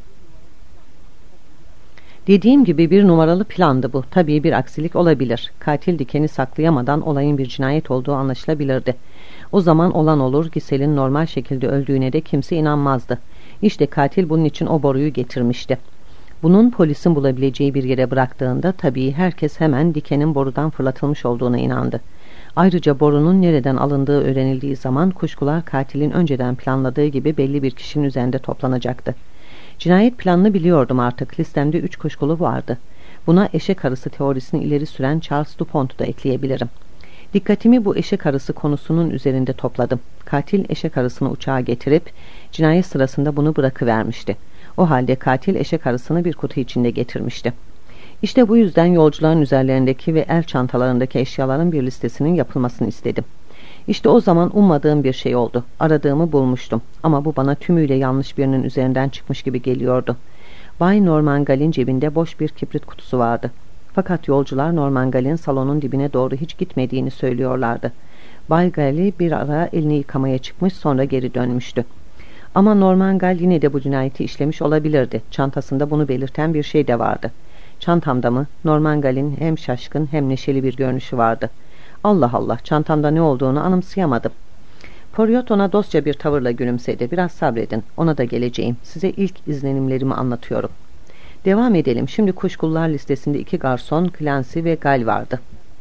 Dediğim gibi bir numaralı plandı bu. Tabii bir aksilik olabilir. Katil dikeni saklayamadan olayın bir cinayet olduğu anlaşılabilirdi. O zaman olan olur, Gisel'in normal şekilde öldüğüne de kimse inanmazdı. İşte katil bunun için o boruyu getirmişti. Bunun polisin bulabileceği bir yere bıraktığında tabii herkes hemen dikenin borudan fırlatılmış olduğuna inandı. Ayrıca borunun nereden alındığı öğrenildiği zaman kuşkular katilin önceden planladığı gibi belli bir kişinin üzerinde toplanacaktı. Cinayet planını biliyordum artık. Listemde 3 kuşkulu vardı. Buna eşek arısı teorisini ileri süren Charles Dupont'u da ekleyebilirim. Dikkatimi bu eşek arısı konusunun üzerinde topladım. Katil eşek arısını uçağa getirip cinayet sırasında bunu bırakıvermişti. O halde katil eşek arısını bir kutu içinde getirmişti. İşte bu yüzden yolcuların üzerlerindeki ve el çantalarındaki eşyaların bir listesinin yapılmasını istedim. İşte o zaman ummadığım bir şey oldu. Aradığımı bulmuştum ama bu bana tümüyle yanlış birinin üzerinden çıkmış gibi geliyordu. Bay Norman Gall'in cebinde boş bir kibrit kutusu vardı. Fakat yolcular Norman Gall'in salonun dibine doğru hiç gitmediğini söylüyorlardı. Bay Gall'i bir ara elini yıkamaya çıkmış, sonra geri dönmüştü. Ama Norman Gall yine de bu cinayeti işlemiş olabilirdi. Çantasında bunu belirten bir şey de vardı. Çantamda mı? Norman Gall'in hem şaşkın hem neşeli bir görünüşü vardı. Allah Allah, çantamda ne olduğunu anımsayamadım. Poirot ona dostça bir tavırla gülümsedi. Biraz sabredin, ona da geleceğim. Size ilk izlenimlerimi anlatıyorum. Devam edelim. Şimdi kuşkular listesinde 2 garson, Clancy ve Gall vardı.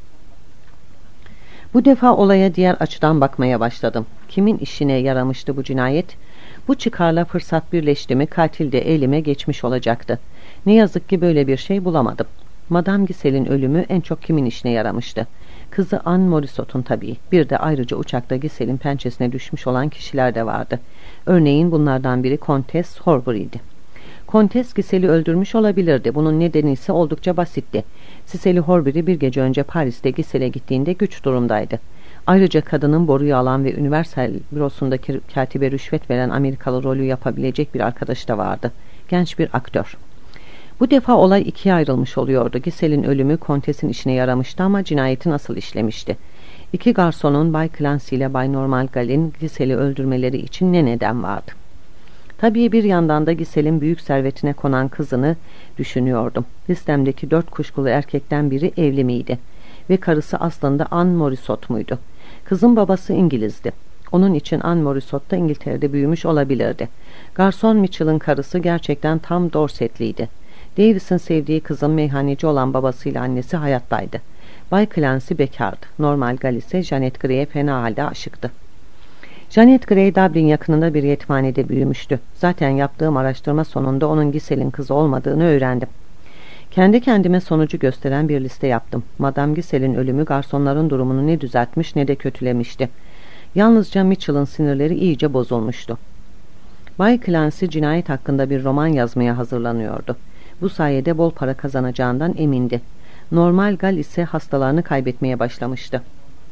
Bu defa olaya diğer açıdan bakmaya başladım. Kimin işine yaramıştı bu cinayet? Bu çıkarla fırsat birleşti mi katil de elime geçmiş olacaktı. Ne yazık ki böyle bir şey bulamadım. Madame Gisel'in ölümü en çok kimin işine yaramıştı? Kızı Anne Morissot'un tabii. Bir de ayrıca uçakta Gisel'in pençesine düşmüş olan kişiler de vardı. Örneğin bunlardan biri Kontes Horbury'di. Kontes Gisel'i öldürmüş olabilirdi. Bunun nedeni ise oldukça basitti. Cicely Horbury bir gece önce Paris'te Gisel'e gittiğinde güç durumdaydı. Ayrıca kadının boruyu alan ve Universal bürosundaki katibe rüşvet veren Amerikalı rolü yapabilecek bir arkadaşı da vardı. Genç bir aktör. Bu defa olay ikiye ayrılmış oluyordu. Gisel'in ölümü Kontes'in işine yaramıştı ama cinayeti nasıl işlemişti? 2 garsonun Bay Clancy ile Bay Norman Gall'in Gisel'i öldürmeleri için ne neden vardı? Tabii bir yandan da Gisel'in büyük servetine konan kızını düşünüyordum. Listemdeki 4 kuşkulu erkekten biri evli miydi? Ve karısı aslında Anne Morissot muydu? Kızın babası İngilizdi. Onun için Anne Morissot da İngiltere'de büyümüş olabilirdi. Garson Mitchell'ın karısı gerçekten tam Dorsetliydi. Davis'in sevdiği kızın meyhaneci olan babasıyla annesi hayattaydı. Bay Clancy bekardı. Norman Gall ise Janet Grey'e fena halde aşıktı. Janet Grey Dublin yakınında bir yetimhanede büyümüştü. Zaten yaptığım araştırma sonunda onun Gisel'in kızı olmadığını öğrendim. Kendi kendime sonucu gösteren bir liste yaptım. Madame Gisel'in ölümü garsonların durumunu ne düzeltmiş ne de kötülemişti. Yalnızca Mitchell'ın sinirleri iyice bozulmuştu. Bay Clancy cinayet hakkında bir roman yazmaya hazırlanıyordu. Bu sayede bol para kazanacağından emindi. Norman Gall ise hastalarını kaybetmeye başlamıştı.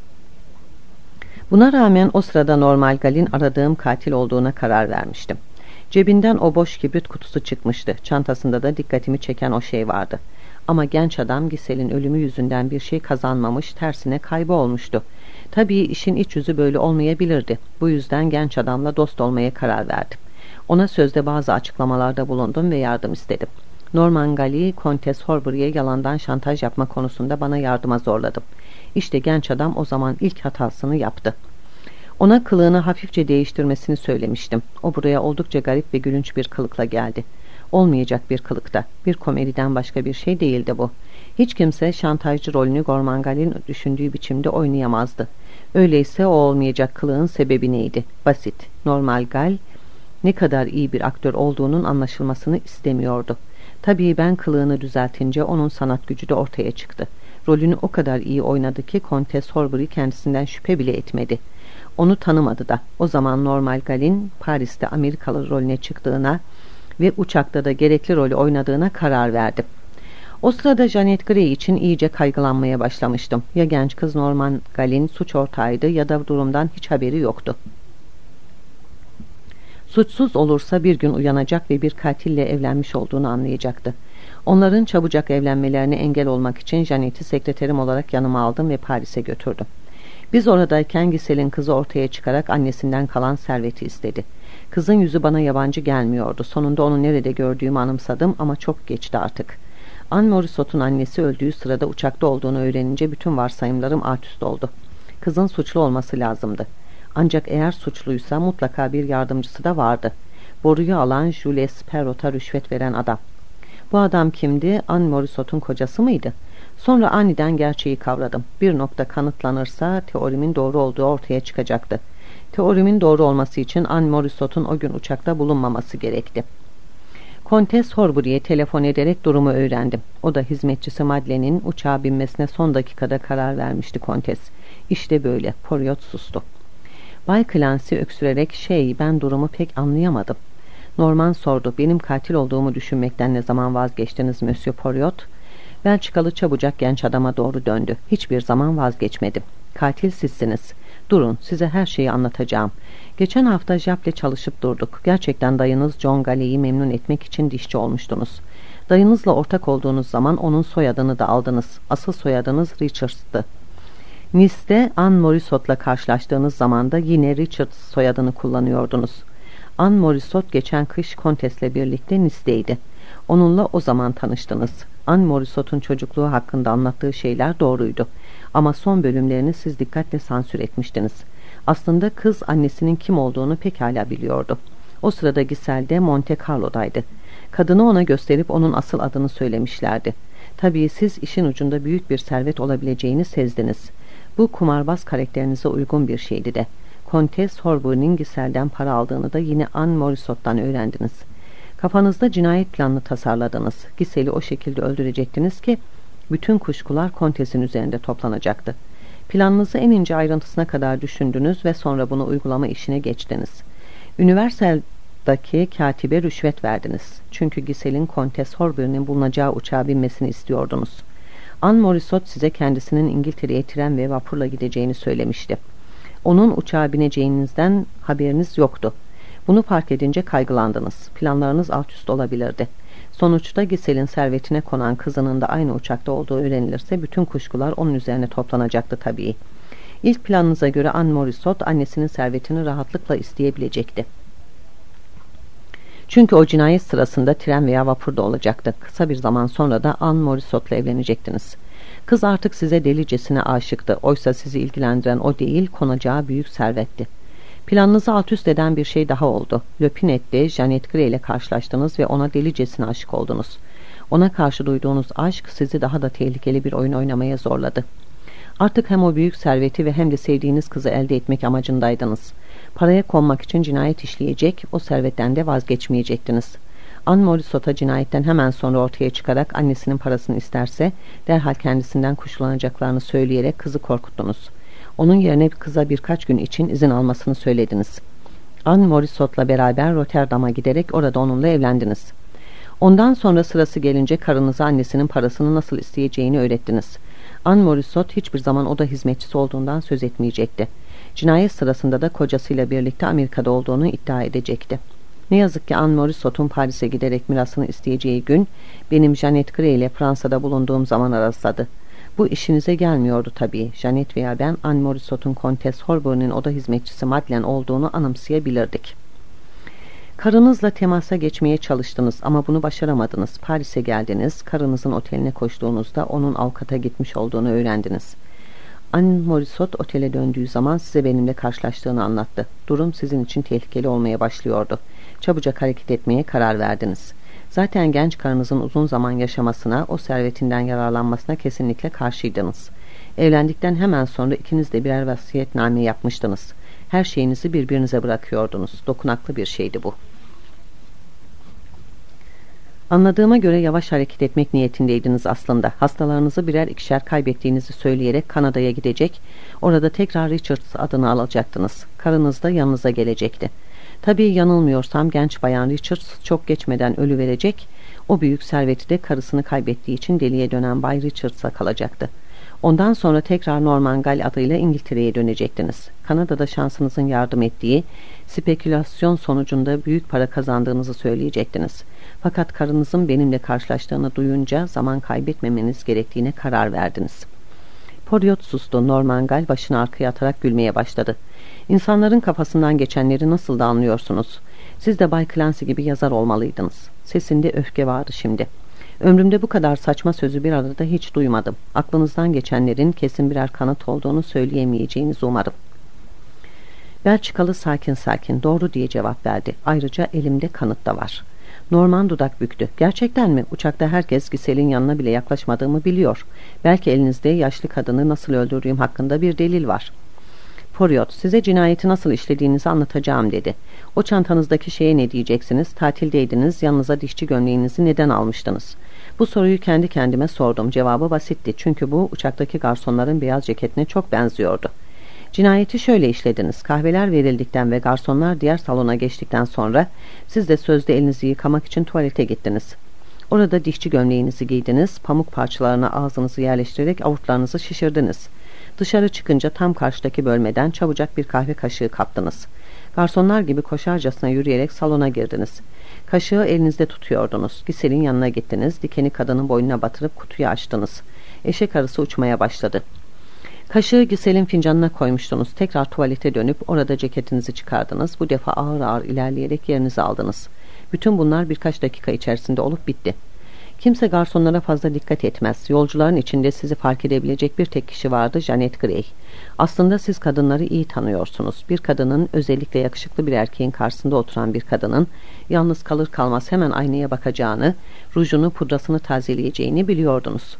Buna rağmen o sırada Norman Gall'in aradığım katil olduğuna karar vermiştim. Cebinden o boş kibrit kutusu çıkmıştı. Çantasında da dikkatimi çeken o şey vardı. Ama genç adam Gisel'in ölümü yüzünden bir şey kazanmamış, tersine kaybı olmuştu. Tabii işin iç yüzü böyle olmayabilirdi. Bu yüzden genç adamla dost olmaya karar verdim. Ona sözde bazı açıklamalarda bulundum ve yardım istedim. Norman Gall'i Kontes Horbury'e yalandan şantaj yapma konusunda bana yardıma zorladım. İşte genç adam o zaman ilk hatasını yaptı. Ona kılığını hafifçe değiştirmesini söylemiştim. O buraya oldukça garip ve gülünç bir kılıkla geldi. Olmayacak bir kılıkta. Bir komediden başka bir şey değildi bu. Hiç kimse şantajcı rolünü Norman Gall'in düşündüğü biçimde oynayamazdı. Öyleyse o olmayacak kılığın sebebi neydi? Basit. Norman Gall ne kadar iyi bir aktör olduğunun anlaşılmasını istemiyordu. Tabii ben kılığını düzeltince onun sanat gücü de ortaya çıktı. Rolünü o kadar iyi oynadı ki Kontes Horbury kendisinden şüphe bile etmedi. Onu tanımadı da. O zaman Norman Gall'in Paris'te Amerikalı rolüne çıktığına ve uçakta da gerekli rolü oynadığına karar verdim. O sırada Janet Grey için iyice kaygılanmaya başlamıştım. Ya genç kız Norman Gall'in suç ortağıydı ya da durumdan hiç haberi yoktu. Suçsuz olursa bir gün uyanacak ve bir katille evlenmiş olduğunu anlayacaktı. Onların çabucak evlenmelerine engel olmak için Janet'i sekreterim olarak yanıma aldım ve Paris'e götürdüm. Biz oradayken Gisel'in kızı ortaya çıkarak annesinden kalan serveti istedi. Kızın yüzü bana yabancı gelmiyordu. Sonunda onu nerede gördüğümü anımsadım ama çok geçti artık. Anne Morissot'un annesi öldüğü sırada uçakta olduğunu öğrenince bütün varsayımlarım alt üst oldu. Kızın suçlu olması lazımdı. Ancak eğer suçluysa mutlaka bir yardımcısı da vardı. Boruyu alan Jules Perrot'a rüşvet veren adam. Bu adam kimdi? Anne Morissot'un kocası mıydı? Sonra aniden gerçeği kavradım. Bir nokta kanıtlanırsa teorimin doğru olduğu ortaya çıkacaktı. Teorimin doğru olması için Anne Morisot'un o gün uçakta bulunmaması gerekti. Kontes Horbury'e telefon ederek durumu öğrendim. O da hizmetçisi Madeleine'in uçağa binmesine son dakikada karar vermişti Kontes. İşte böyle. Poryot sustu. Bay Clancy öksürerek ben durumu pek anlayamadım. Norman sordu. Benim katil olduğumu düşünmekten ne zaman vazgeçtiniz Monsieur Poryot? Belçikalı çabucak genç adama doğru döndü. Hiçbir zaman vazgeçmedim. Katil sizsiniz. Durun, size her şeyi anlatacağım. Geçen hafta Jap'le çalışıp durduk. Gerçekten dayınız John Galley'i memnun etmek için dişçi olmuştunuz. Dayınızla ortak olduğunuz zaman onun soyadını da aldınız. Asıl soyadınız Richards'tı. Nice'de Anne Morisot'la karşılaştığınız zaman da yine Richards soyadını kullanıyordunuz. Anne Morisot geçen kış Kontes'le birlikte Nice'deydi. Onunla o zaman tanıştınız. Anne Morisot'un çocukluğu hakkında anlattığı şeyler doğruydu. Ama son bölümlerini siz dikkatle sansür etmiştiniz. Aslında kız annesinin kim olduğunu pekala biliyordu. O sırada Gisel'de Monte Carlo'daydı. Kadını ona gösterip onun asıl adını söylemişlerdi. Tabii siz işin ucunda büyük bir servet olabileceğini sezdiniz. Bu kumarbaz karakterinize uygun bir şeydi de. Kontes Horbury'nin Gisel'den para aldığını da yine Anne Morisot'tan öğrendiniz. Kafanızda cinayet planını tasarladınız. Gisel'i o şekilde öldürecektiniz ki bütün kuşkular Kontes'in üzerinde toplanacaktı. Planınızı en ince ayrıntısına kadar düşündünüz ve sonra bunu uygulama işine geçtiniz. Universal'daki katibe rüşvet verdiniz. Çünkü Gisel'in Kontes Horbury'nin bulunacağı uçağa binmesini istiyordunuz. Anne Morisot size kendisinin İngiltere'ye tren ve vapurla gideceğini söylemişti. Onun uçağa bineceğinizden haberiniz yoktu. Bunu fark edince kaygılandınız. Planlarınız alt üst olabilirdi. Sonuçta Gisel'in servetine konan kızının da aynı uçakta olduğu öğrenilirse bütün kuşkular onun üzerine toplanacaktı tabii. İlk planınıza göre Anne Morisot annesinin servetini rahatlıkla isteyebilecekti. Çünkü o cinayet sırasında tren veya vapurda olacaktı. Kısa bir zaman sonra da Anne Morisot'la evlenecektiniz. Kız artık size delicesine aşıktı. Oysa sizi ilgilendiren o değil, konacağı büyük servetti. Planınızı alt üst eden bir şey daha oldu. Le Pinet'te Janet Grey ile karşılaştınız ve ona delicesine aşık oldunuz. Ona karşı duyduğunuz aşk sizi daha da tehlikeli bir oyun oynamaya zorladı. Artık hem o büyük serveti ve hem de sevdiğiniz kızı elde etmek amacındaydınız. Paraya konmak için cinayet işleyecek, o servetten de vazgeçmeyecektiniz. Anne Morisot'a cinayetten hemen sonra ortaya çıkarak annesinin parasını isterse derhal kendisinden kuşkulanacaklarını söyleyerek kızı korkuttunuz. Onun yerine kıza birkaç gün için izin almasını söylediniz. Anne Morisot'la beraber Rotterdam'a giderek orada onunla evlendiniz. Ondan sonra sırası gelince karınıza annesinin parasını nasıl isteyeceğini öğrettiniz. Anne Morisot hiçbir zaman oda hizmetçisi olduğundan söz etmeyecekti. Cinayet sırasında da kocasıyla birlikte Amerika'da olduğunu iddia edecekti. Ne yazık ki Anne Morisot'un Paris'e giderek mirasını isteyeceği gün benim Janet Grey ile Fransa'da bulunduğum zaman rastladı. Bu işinize gelmiyordu tabii. Janet veya ben Anne Morisot'un Kontes Horbury'nin oda hizmetçisi Madeleine olduğunu anımsayabilirdik. Karınızla temasa geçmeye çalıştınız ama bunu başaramadınız. Paris'e geldiniz, karınızın oteline koştuğunuzda onun avukata gitmiş olduğunu öğrendiniz. Anne Morisot otele döndüğü zaman size benimle karşılaştığını anlattı. Durum sizin için tehlikeli olmaya başlıyordu. Çabucak hareket etmeye karar verdiniz. Zaten genç karınızın uzun zaman yaşamasına, o servetinden yararlanmasına kesinlikle karşıydınız. Evlendikten hemen sonra ikiniz de birer vasiyetname yapmıştınız. Her şeyinizi birbirinize bırakıyordunuz. Dokunaklı bir şeydi bu. Anladığıma göre yavaş hareket etmek niyetindeydiniz aslında. Hastalarınızı birer ikişer kaybettiğinizi söyleyerek Kanada'ya gidecek, orada tekrar Richards adını alacaktınız. Karınız da yanınıza gelecekti. Tabii yanılmıyorsam genç bayan Richards çok geçmeden ölüverecek, o büyük serveti de karısını kaybettiği için deliye dönen Bay Richards'a kalacaktı. Ondan sonra tekrar Norman Gall adıyla İngiltere'ye dönecektiniz. Kanada'da şansınızın yardım ettiği, spekülasyon sonucunda büyük para kazandığınızı söyleyecektiniz. Fakat karınızın benimle karşılaştığını duyunca zaman kaybetmemeniz gerektiğine karar verdiniz. Poryot sustu. Norman Gall başını arkaya atarak gülmeye başladı. İnsanların kafasından geçenleri nasıl da anlıyorsunuz? Siz de Bay Clancy gibi yazar olmalıydınız. Sesinde öfke vardı şimdi. Ömrümde bu kadar saçma sözü bir arada hiç duymadım. Aklınızdan geçenlerin kesin birer kanıt olduğunu söyleyemeyeceğinizi umarım. Belçikalı sakin sakin doğru diye cevap verdi. Ayrıca elimde kanıt da var. Norman dudak büktü. Gerçekten mi? Uçakta herkes Gisel'in yanına bile yaklaşmadığımı biliyor. Belki elinizde yaşlı kadını nasıl öldürdüğüm hakkında bir delil var. Poirot, size cinayeti nasıl işlediğinizi anlatacağım dedi. O çantanızdaki şeye ne diyeceksiniz? Tatildeydiniz, yanınıza dişçi gömleğinizi neden almıştınız? Bu soruyu kendi kendime sordum. Cevabı basitti. Çünkü bu uçaktaki garsonların beyaz ceketine çok benziyordu. Cinayeti şöyle işlediniz. Kahveler verildikten ve garsonlar diğer salona geçtikten sonra siz de sözde elinizi yıkamak için tuvalete gittiniz. Orada dişçi gömleğinizi giydiniz, pamuk parçalarına ağzınızı yerleştirerek avurtlarınızı şişirdiniz. Dışarı çıkınca tam karşıdaki bölmeden çabucak bir kahve kaşığı kaptınız. Garsonlar gibi koşarcasına yürüyerek salona girdiniz. Kaşığı elinizde tutuyordunuz. Gisel'in yanına gittiniz, dikeni kadının boynuna batırıp kutuyu açtınız. Eşek arısı uçmaya başladı. Kaşığı Gisel'in fincanına koymuştunuz. Tekrar tuvalete dönüp orada ceketinizi çıkardınız. Bu defa ağır ağır ilerleyerek yerinizi aldınız. Bütün bunlar birkaç dakika içerisinde olup bitti. Kimse garsonlara fazla dikkat etmez. Yolcuların içinde sizi fark edebilecek bir tek kişi vardı, Janet Grey. Aslında siz kadınları iyi tanıyorsunuz. Bir kadının, özellikle yakışıklı bir erkeğin karşısında oturan bir kadının yalnız kalır kalmaz hemen aynaya bakacağını, rujunu, pudrasını tazeleyeceğini biliyordunuz.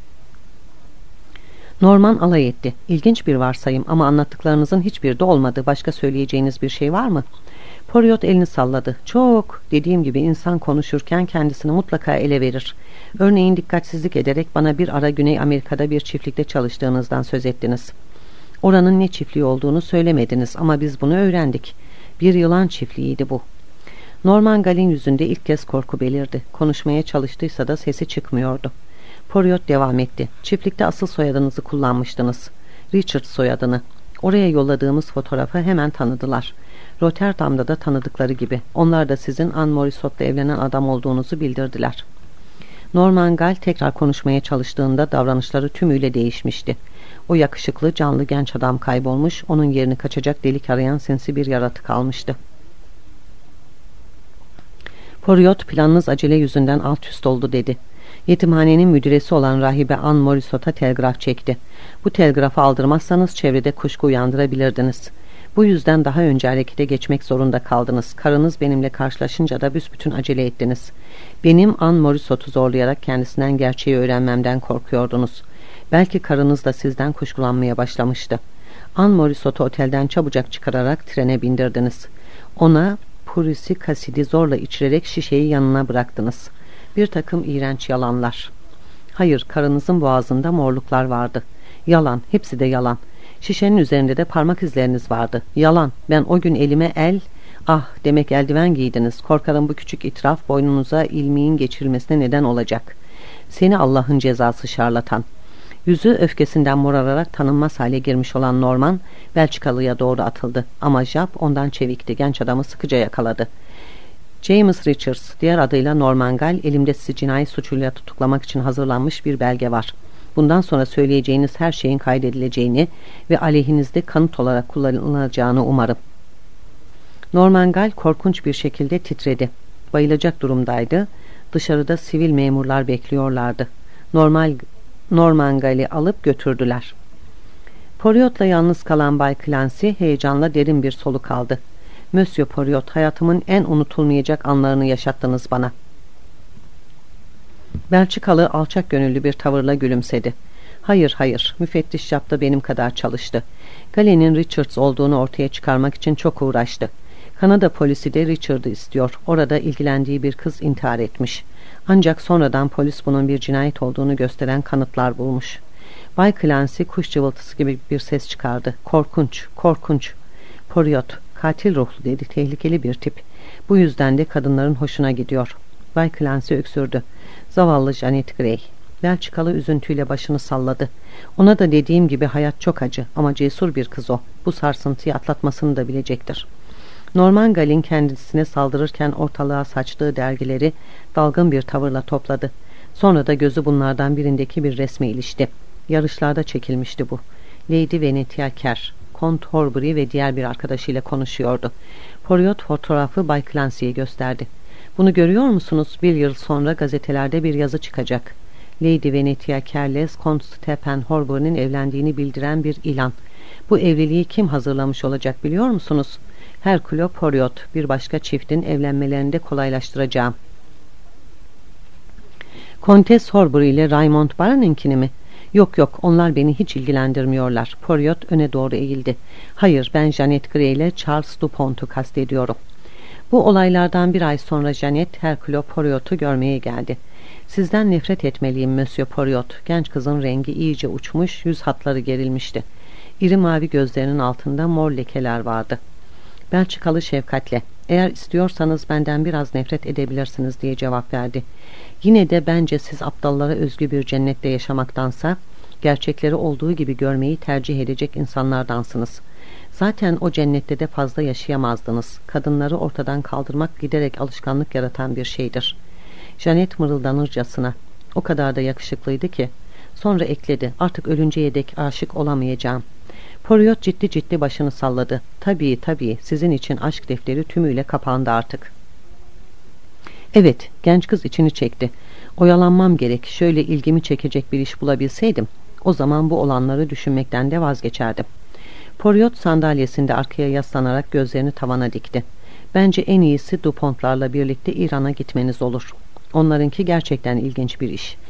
Norman alay etti. İlginç bir varsayım ama anlattıklarınızın hiçbiri de olmadı. Başka söyleyeceğiniz bir şey var mı? Poirot elini salladı. Çok, dediğim gibi insan konuşurken kendisini mutlaka ele verir. Örneğin dikkatsizlik ederek bana bir ara Güney Amerika'da bir çiftlikte çalıştığınızdan söz ettiniz. Oranın ne çiftliği olduğunu söylemediniz ama biz bunu öğrendik. Bir yılan çiftliğiydi bu. Norman Gal'in yüzünde ilk kez korku belirdi. Konuşmaya çalıştıysa da sesi çıkmıyordu. Poirot devam etti. Çiftlikte asıl soyadınızı kullanmıştınız. Richard soyadını. Oraya yolladığımız fotoğrafı hemen tanıdılar. Rotterdam'da da tanıdıkları gibi. Onlar da sizin Anne Morissot'la evlenen adam olduğunuzu bildirdiler. Norman Gall tekrar konuşmaya çalıştığında davranışları tümüyle değişmişti. O yakışıklı, canlı genç adam kaybolmuş, onun yerini kaçacak delik arayan sinsi bir yaratık almıştı. Poirot, planınız acele yüzünden alt üst oldu dedi. Yetimhanenin müdüresi olan rahibe Anne Morissot'a telgraf çekti. Bu telgrafı aldırmazsanız çevrede kuşku uyandırabilirdiniz. Bu yüzden daha önce harekete geçmek zorunda kaldınız. Karınız benimle karşılaşınca da büsbütün acele ettiniz. Benim Anne Morissot'u zorlayarak kendisinden gerçeği öğrenmemden korkuyordunuz. Belki karınız da sizden kuşkulanmaya başlamıştı. Anne Morissot'u otelden çabucak çıkararak trene bindirdiniz. Ona Purisi Kasidi zorla içirerek şişeyi yanına bıraktınız. Bir takım iğrenç yalanlar. Hayır, karınızın boğazında morluklar vardı. Yalan, hepsi de yalan. Şişenin üzerinde de parmak izleriniz vardı. Yalan, ben o gün elime demek eldiven giydiniz. Korkarım bu küçük itiraf boynunuza ilmiğin geçirilmesine neden olacak. Seni Allah'ın cezası şarlatan. Yüzü öfkesinden morararak tanınmaz hale girmiş olan Norman, Belçikalı'ya doğru atıldı. Ama Jap ondan çevikti, genç adamı sıkıca yakaladı. James Richards, diğer adıyla Norman Gall, elimde sizi cinayet suçuyla tutuklamak için hazırlanmış bir belge var. Bundan sonra söyleyeceğiniz her şeyin kaydedileceğini ve aleyhinizde kanıt olarak kullanılacağını umarım. Norman Gall korkunç bir şekilde titredi. Bayılacak durumdaydı. Dışarıda sivil memurlar bekliyorlardı. Norman Gall'i alıp götürdüler. Poirot'la yalnız kalan Bay Clancy heyecanla derin bir soluk aldı. Monsieur Poirot, hayatımın en unutulmayacak anlarını yaşattınız bana. Belçikalı alçak gönüllü bir tavırla gülümsedi. Hayır, müfettiş Jap da benim kadar çalıştı. Galen'in Richards olduğunu ortaya çıkarmak için çok uğraştı. Kanada polisi de Richard'ı istiyor. Orada ilgilendiği bir kız intihar etmiş. Ancak sonradan polis bunun bir cinayet olduğunu gösteren kanıtlar bulmuş. Bay Clancy kuş cıvıltısı gibi bir ses çıkardı. Korkunç. Poirot, katil ruhlu dedi, tehlikeli bir tip. Bu yüzden de kadınların hoşuna gidiyor. Bay Clancy öksürdü. Zavallı Janet Grey. Belçikalı üzüntüyle başını salladı. Ona da dediğim gibi hayat çok acı ama cesur bir kız o. Bu sarsıntıyı atlatmasını da bilecektir. Norman Gall'in kendisine saldırırken ortalığa saçtığı dergileri dalgın bir tavırla topladı. Sonra da gözü bunlardan birindeki bir resme ilişti. Yarışlarda çekilmişti bu. Lady Venetia Kerr, Kont Horbury ve diğer bir arkadaşıyla konuşuyordu. Poirot fotoğrafı Bay Clancy'ye gösterdi. Bunu görüyor musunuz? Bir yıl sonra gazetelerde bir yazı çıkacak. Lady Venetia Kerr'le Kont Stephen Horbury'nin evlendiğini bildiren bir ilan. Bu evliliği kim hazırlamış olacak biliyor musunuz? Hercule Poirot, bir başka çiftin evlenmelerini de kolaylaştıracağım. Kontes Horbury ile Raymond Barre'ninkini mi? Yok yok, onlar beni hiç ilgilendirmiyorlar. Poirot öne doğru eğildi. Hayır, ben Janet Grey ile Charles Dupont'u kastediyorum. Bu olaylardan bir ay sonra Janet, Hercule Poirot'u görmeye geldi. Sizden nefret etmeliyim Monsieur Poirot. Genç kızın rengi iyice uçmuş, yüz hatları gerilmişti. İri mavi gözlerinin altında mor lekeler vardı. Belçikalı şefkatle, eğer istiyorsanız benden biraz nefret edebilirsiniz diye cevap verdi. Yine de bence siz aptallara özgü bir cennette yaşamaktansa gerçekleri olduğu gibi görmeyi tercih edecek insanlardansınız. Zaten o cennette de fazla yaşayamazdınız. Kadınları ortadan kaldırmak giderek alışkanlık yaratan bir şeydir. Janet mırıldanırcasına, o kadar da yakışıklıydı ki. Sonra ekledi, artık ölünceye dek aşık olamayacağım. Poirot ciddi ciddi başını salladı. Tabii, sizin için aşk defteri tümüyle kapandı artık. Evet, genç kız içini çekti. Oyalanmam gerek, şöyle ilgimi çekecek bir iş bulabilseydim, o zaman bu olanları düşünmekten de vazgeçerdim. Poirot sandalyesinde arkaya yaslanarak gözlerini tavana dikti. Bence en iyisi Dupont'larla birlikte İran'a gitmeniz olur. Onlarınki gerçekten ilginç bir iş.